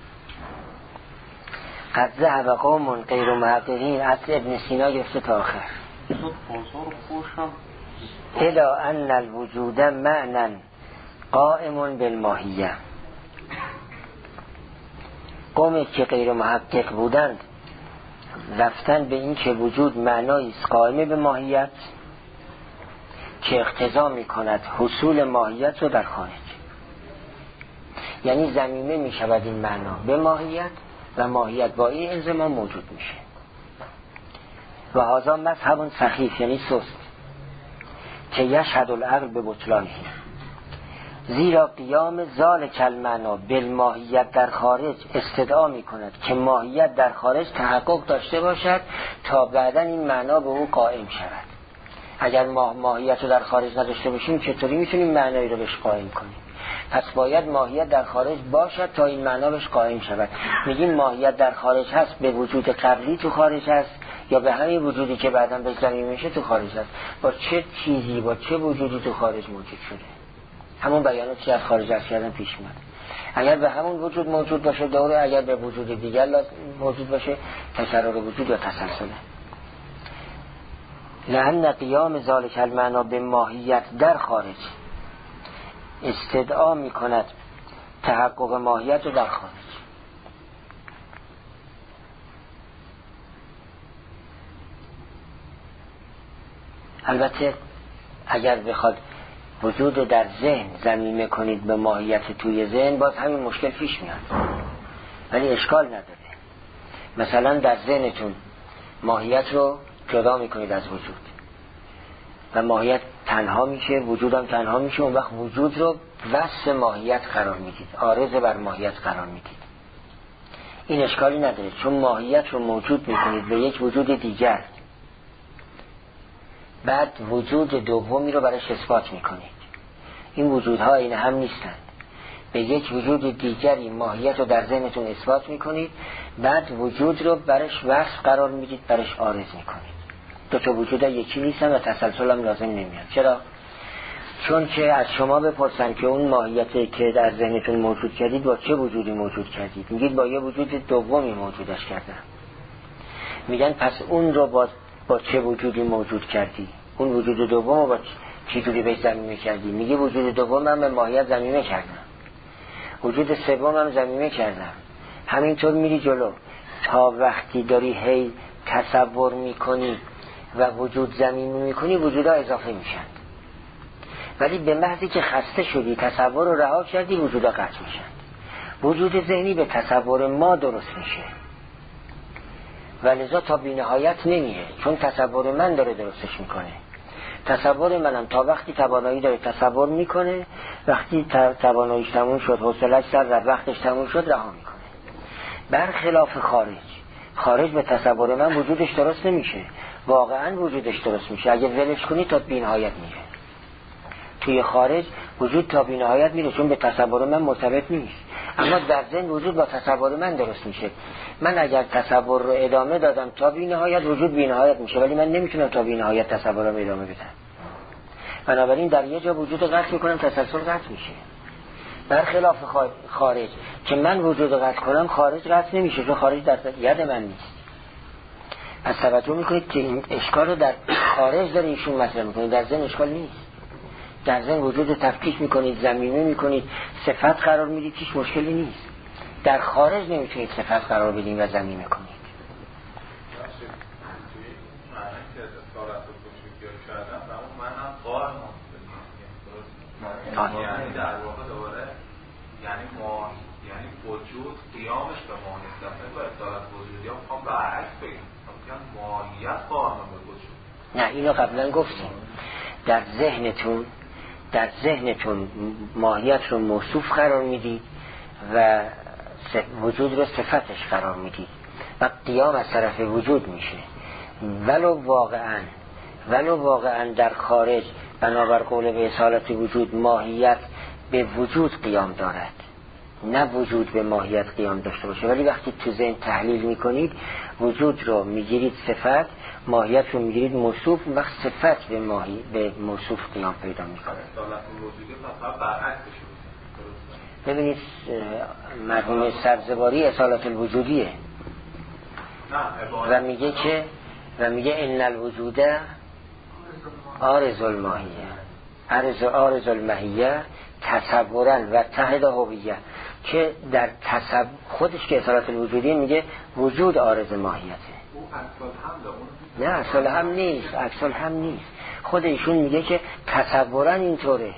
قد ذهب قوم غیر محققین اصل ابن سینا گفته تا آخر. الی ان الوجود معنی قائم بالماهیه. قومی که غیر محقق بودند رفتن به این که وجود معنایی است قائم به ماهیت که اقتضا می کند حصول ماهیت رو در خارج. یعنی ضمیمه می شود این معنا به ماهیت و ماهیت با این انضمام موجود میشه. و هذا مذهب سخیف یعنی سست که یشهد العقل به بطلانه، زیرا قیام ذالک المعنا بالماهیت در خارج استدعا می کند که ماهیت در خارج تحقق داشته باشد تا بعدا این معنا به او قائم شود. اگر ما ماهیت رو در خارج نداشته باشیم چطوری میتونیم معنایی رو بهش قائم کنیم؟ پس باید ماهیت در خارج باشد تا این معنا بهش قائم شود. میگیم ماهیت در خارج هست، به وجود قبلی تو خارج هست یا به همین وجودی که بعدا به ضمیر میشه تو خارج هست؟ با چه چیزی با چه وجودی تو خارج موجود شده؟ همون بیاناتی که از خارج از کردن پیش میاد. اگر به همون وجود موجود باشه دوره، اگر به وجود دیگر موجود باشه تکرار وجود یا تسلسله. لأن قیام ذالک المعنا به ماهیت در خارج استدعا می کند تحقق ماهیت رو در خارج. البته اگر بخواد وجود در ذهن ضمیمه کنید به ماهیت توی ذهن باز همین مشکل پیش میاد، ولی اشکال نداره. مثلا در ذهنتون ماهیت رو جدا میکنید از وجود و ماهیت تنها میشه، وجودم تنها میشه، اون وقت وجود رو وصف ماهیت قرار میدید، عارض بر ماهیت قرار میدید. این اشکالی نداره چون ماهیت رو موجود میکنید به یک وجود دیگر، بعد وجود دومی رو برش اثبات میکنید. این وجودها این هم نیستند. به یک وجود دیگری ماهیت رو در ذهنتون اثبات میکنید، بعد وجود رو برش وصف قرار میدید، برش عارض میکنید. دو تا وجود یکی نیستن و تسلسل هم لازم نمیاد. چرا؟ چون که از شما بپرسن که اون ماهیتی که در ذهنتون موجود کردید با چه وجودی موجود کردید، میگید با یه وجود دومی موجودش کردم. میگن پس اون رو با, با چه وجودی موجود کردی؟ اون وجود دوم رو با چه جوری بهش ضمیمه کردی؟ میگه وجود دوم من به ماهیت ضمیمه کردم، وجود سوم هم ضمیمه کردم. همینطور میری جلو تا وقتی داری هی تصور میکنی و وجود ضمیمه میکنی وجودها اضافه میشن. ولی به محضی که خسته شدی تصور رو رها کردی وجودها قطع میشن. وجود ذهنی به تصور ما درست میشه و لذا تا بی نهایت نمیره، چون تصور من داره درستش میکنه. تصور منم تا وقتی توانایی داره تصور میکنه، وقتی تواناییش تموم شد حوصله‌اش سر رفت وقتش تموم شد رها میکنه. برخلاف خارج، خارج به تصور من وجودش درست نمیشه، واقعا وجودش درست میشه. اگه ولش کنی تا بی نهایت میره. توی خارج وجود تا بی نهایت میره چون به تصور من مرتبط نیست، اما در ذهن وجود با تصور من درست میشه. من اگر تصور رو ادامه دادم تا بی نهایت وجود بی نهایت میشه، ولی من نمیتونم تا بی نهایت تصور رو ادامه بدم. بنابراین در یه جا وجود قطع میکنم تسلسل قطع میشه. برخلاف خارج که من وجود قطع کنم خارج قطع نمیشه، چون خارج در ید من نیست. پس توجه میکنید که این اشکال رو در خارج داره ایشون مطرح میکنید، در ذهن اشکال نیست. در ذهن وجود تفکیک میکنید، ضمیمه میکنید، صفت قرار میدید، هیچ مشکلی نیست. در خارج نمیتونید صفت قرار بدید و ضمیمه کنید. یعنی در واقع دوباره یعنی ما یعنی وجود قیامش به ماهیت دفعه با اصالت وجودی ها میخوام برعکس بگیم، میگن ماهیت قائم به وجود. نه اینو قبلا گفتیم. در ذهنتون در ذهنتون ماهیت رو موصوف قرار میدید و وجود رو صفتش قرار میدید و قیام از طرف وجود میشه. ولو واقعا ولو واقعا در خارج بنابر قول به اصالت وجود ماهیت به وجود قیام دارد، نه وجود به ماهیت قیام داشته باشه، ولی وقتی تو ذهن تحلیل میکنید وجود رو میگیرید صفت، ماهیت رو میگیرید موصوف، وقت صفت به ماهی به موصوف قیام پیدا میکنه. ببینید مرحوم سبزواری اصالت الوجودیه و میگه که و میگه ان الوجود عارض الماهیه، عارض عارض الماهیه تصورا و تحت هویه، که در تصب خودش که اصالت الوجودی میگه وجود عارض ماهیته. اون اصل هم نه اصل هم نیست، اصل هم نیست. خود ایشون میگه که تصورا اینطوره.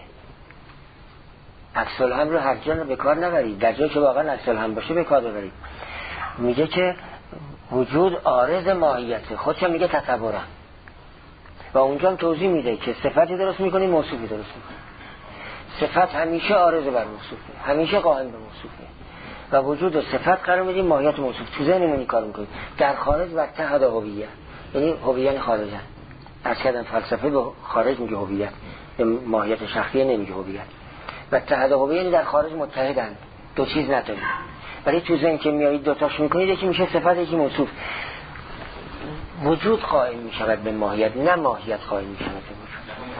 اصل هم رو هر جا به کار نبرید، در جایی که واقعا اصل هم باشه به کار ببرید. میگه که وجود عارض ماهیته، خودش میگه تصورا. و اونجا هم توضیح میده که صفتی درست میکنی موصوفی درست میکنی. صفت همیشه عارض بر موصوفه، همیشه قائم به موصوفه و وجود و صفت قرار میدیم ماهیت موصوف. تو ذهنمون کار میکنیم در خارج و اتحاد هویت، یعنی هویت خارجن. از کردن فلسفه به خارج میگه هویت، به ماهیت شخصی نمیگه هویت. و اتحاد هویت یعنی در خارج متحدن، دو چیز نداریم. ولی تو ذهن که میایید دو تاش میکنید، یکی میشه صفت یکی موصوف. وجود قائم میشود به ماهیت، نه ماهیت قائم میشود به وجود.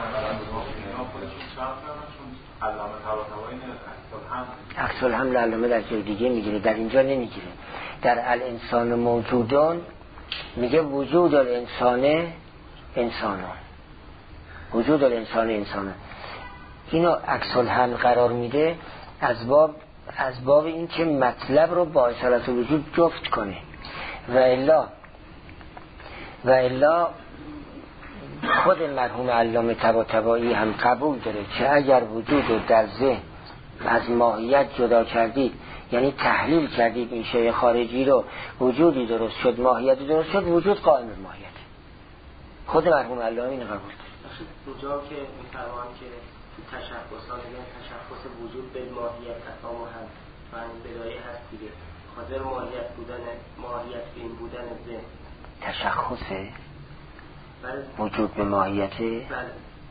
عکس الحمل علامه در جای دیگه میگیره، در اینجا نمیگیره. در الانسان موجودان میگه وجود الانسان انسانان، وجود الانسان انسانان. اینو عکس الحمل قرار میده از باب از باب این که مطلب رو با اصالت وجود جفت کنه. و الا و الا خود مرحوم علامه طباطبایی هم قبول داره که اگر وجود رو در ذهن از ماهیت جدا کردید، یعنی تحلیل کردید این شیء خارجی رو، وجودی درست شد، ماهیتی درست شد، وجود قائم به ماهیت. خود مرحوم علامه اینو قبول داره. اونجا که میفرمان که تو تشخصا میگن تشخص وجود به ماهیت تفاهم هم فهم بدایه هست دیگه. خاطر ماهیت بودن ماهیت بین بودن ذهن تشخصه بله. وجود به ماهیته بله.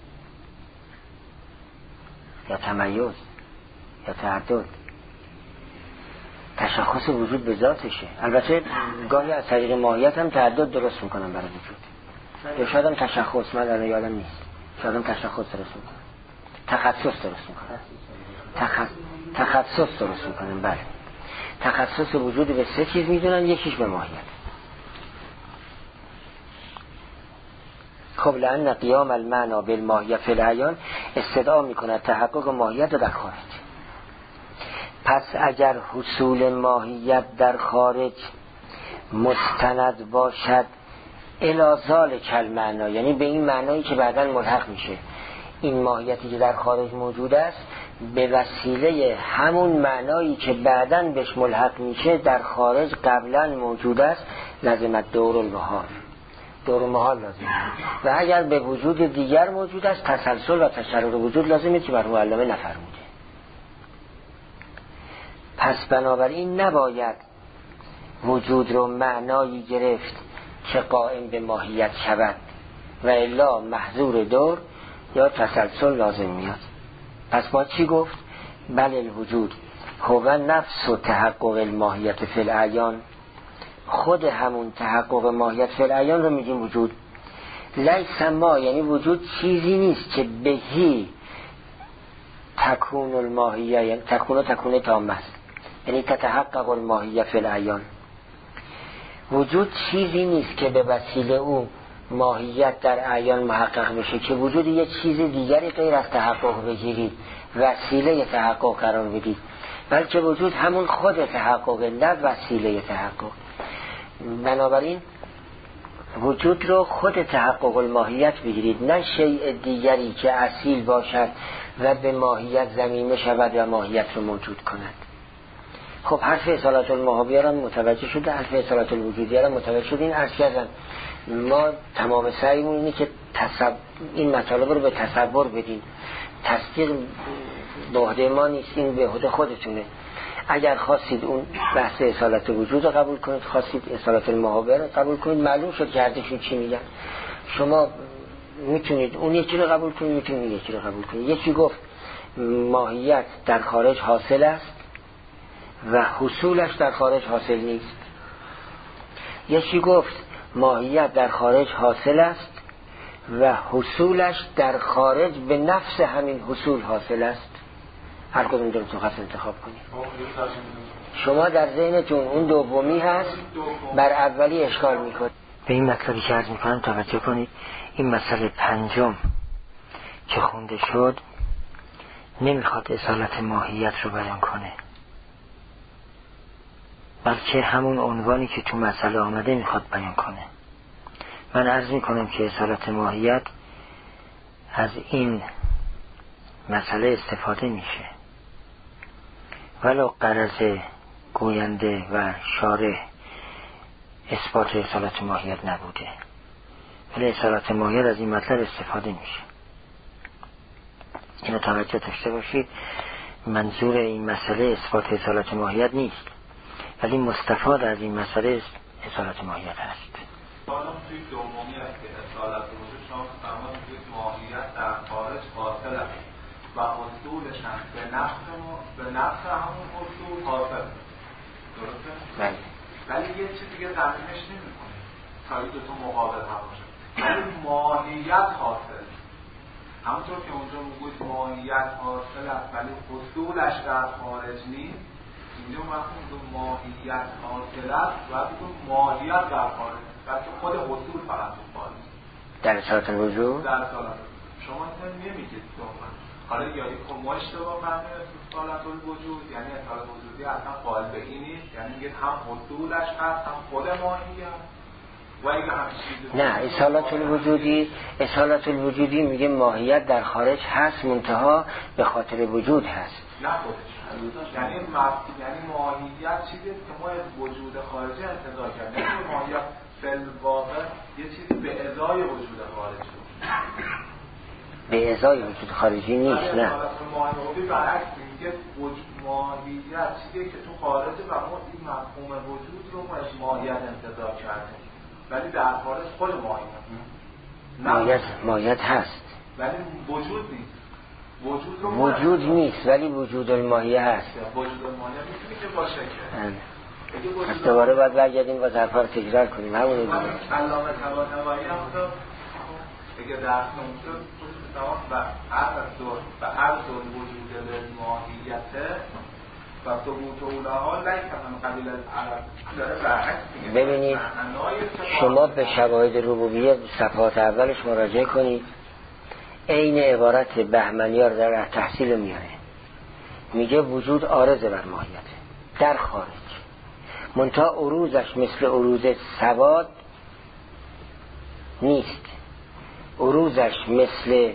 یا تمیز یا تعدد. تشخص وجود به ذاتشه. البته گاهی از طریق ماهیت هم تعدد درست میکنن برای وجود. یا شاید هم تشخص، من الان یادم نیست، شاید هم تشخص درست میکنن، تخصص درست میکنن، تخ... تخصص درست میکنن. بله، تخصص وجود به سه چیز میدونن، یکیش به ماهیت. خب لأن قیام المعنا بالماهیت فی العیان استدعا میکند تحقق ماهیت در خارج. پس اگر حصول ماهیت در خارج مستند باشد الازال کل معنا، یعنی به این معنایی که بعداً ملحق میشه، این ماهیتی که در خارج موجود است به وسیله همون معنایی که بعداً بهش ملحق میشه در خارج قبلاً موجود است، لازمت دور المحال، دور محال لازم. و اگر به وجود دیگر موجود است تسلسل و تشرر وجود لازمه که مرحوم علامه نفرموده. پس بنابراین نباید وجود رو معنایی گرفت که قائم به ماهیت شود و الا محظور دور یا تسلسل لازم میاد. پس ما چی گفت؟ بل الوجود هو نفس و تحقق الماهیت فی العیان، خود همون تحقق ماهیت فی العیان رو میگیم وجود. لیس ما، یعنی وجود چیزی نیست که بهی تکون الماهیه، یعنی تکون و تکون تام است، یعنی تتحقق الماهیه فی العیان. وجود چیزی نیست که به وسیله او ماهیت در اعیان محقق بشه، که وجود یک چیز دیگری غیر از تحقق بگیرید، وسیله تحقق قرار بدید، بلکه وجود همون خود تحقق، نه وسیله تحقق. بنابراین وجود رو خود تحقق الماهیت بگیرید، نه شیء دیگری که اصیل باشد و به ماهیت ضمیمه شود و ماهیت رو موجود کند. خب حرف اصالت الماهیه را متوجه شده، حرف اصالت الوجودیه را متوجه شده. این عرض کردن ما تمام سعیمون اینه که تصب... این مطالب رو به تصور بدیم. تصدیق به عهده ما نیست، این به عهده خودتونه. اگر خواستید اون بحث اصالت وجود رو قبول کنید، خواستید اصالت الماهیه رو قبول کنید، معلوم شد که هردشون چی میگن. شما میتونید اون یکی رو قبول کنید، میتونید این یکی رو قبول کنید. یکی گفت ماهیت در خارج حاصل است و حصولش در خارج حاصل نیست. یکی گفت ماهیت در خارج حاصل است و حصولش در خارج به نفس همین حصول حاصل است. هر کدوم دلتون خواست انتخاب کنید. شما در ذهنتون اون دومی هست، بر اولی اشکال میکنید. به این مطلبی که عرض میکنم توجه کنید. این مسئله پنجم که خونده شد نمیخواد اصالت ماهیت رو بیان کنه، بلکه همون عنوانی که تو مسئله آمده میخواد بیان کنه. من عرض میکنم که اصالت ماهیت از این مسئله استفاده میشه، ولو غرض گوینده و شارح اثبات اصالت ماهیت نبوده، ولی اصالت ماهیت از این مطلب استفاده میشه. اینو توجه داشته باشید. منظور این مسئله اثبات اصالت ماهیت نیست، ولی مستفاد از این مسئله اصالت ماهیت هست. حالا توی دومی است که اصالت وجود شما فرمودید که ماهیت در خارج حاصل است و حصولش هم به نفس به نفس همون حصول حاصل. درسته؟ بله. ولی یه چیز دیگه تضمینش نمی‌کنه تا این دو تا مقابل هم باشه. ولی ماهیت حاصل. همونطور که اونجا میگوید ماهیت حاصل است ولی حصولش در خارج نیست، اینجا وقتی میگوید ماهیت حاصل است و بگوید ماهیت در خارج، بلکه خود حصول فقط تو خارج. در اصالت وجود؟ در اصالت شما نمیگید دوما. حالا یا یک ما اشتباه فهمید اصالت الوجود، یعنی اصالت وجودی اصلا قائل به این نیست، یعنی میگید هم حصولش هست هم خود ماهیت. نه، اصالت الوجودی اصالت الوجودی میگه ماهیت در خارج هست، منتها به خاطر وجود هست. نه خودش یعنی یعنی ماهیت چیزی که ما از وجود خارجی انتزاع کردیم. یعنی ماهیت فی‌الواقع یه چیزی به ازای وجود خارجی، به ازای وجود خارجی نیست. نه، ماهیت برعکس میگه ماهیت چیزی که تو خارجه و ما این مفهوم وجود رو ما از ماهیت انتزاع کردیم، ولی در خارج خود ماهیت ماهیت ماهیت هست ولی وجود نیست. وجود رو وجود نیست ولی وجود الماهیه هست. وجود الماهیه میتونه که باشه که پس دوباره باید برگردیم و ظرفا رو تکرار کنیم. همون رو دیگه علامه طباطبایی هم تو اگه درس نمیشد و هر دور و هر دور وجود به ماهیته و ثبوت اولها لیکن قبیل العرب داره برعکس میگه. ببینید شما به شواهد ربوبیه صفحات اولش مراجعه کنید، عین عبارت بهمنیار در تحصیل میاره، میگه وجود عارض بر ماهیته در خارج، منتها عروضش مثل عروض سواد نیست، عروضش مثل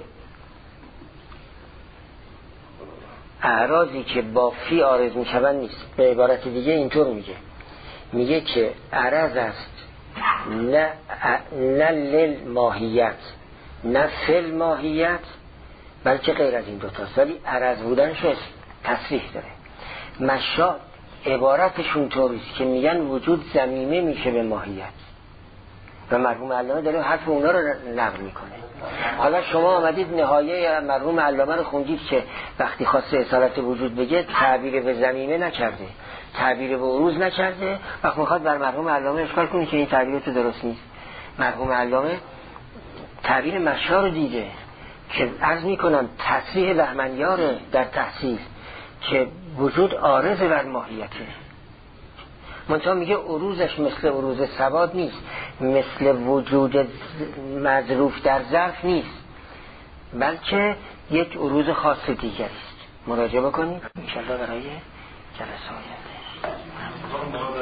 اعراضی که با فی عارض میشون نیست. به عبارت دیگه اینطور میگه میگه که عرض است نه نه لیل ماهیت نه فل ماهیت، بلکه غیر از این دوتاست، ولی عرض بودنش تصریح داره. مشا عبارتشون طوریست که میگن وجود ضمیمه میشه به ماهیت و مرحوم علامه داره حرف اونا رو نقل میکنه. حالا شما آمدید نهایه مرحوم علامه رو خوندید که وقتی خواسته اصالت وجود بگه تعبیر به ضمیمه نکرده، تعبیر به عروض نکرده، وقت میخواد بر مرحوم علامه اشکال کنه که این تعبیرات درست نیست. مرحوم علامه تعبیر مشا رو دیده که عرض میکنم تصریح بهمنیاره در تحصیل که وجود عارض بر ماهیته، منتها میگه عروضش مثل عروض سواد نیست، مثل وجود مظروف در ظرف نیست، بلکه یک عروض خاص دیگری است. مراجعه بکنید ان شاء الله برای جلسه آینده.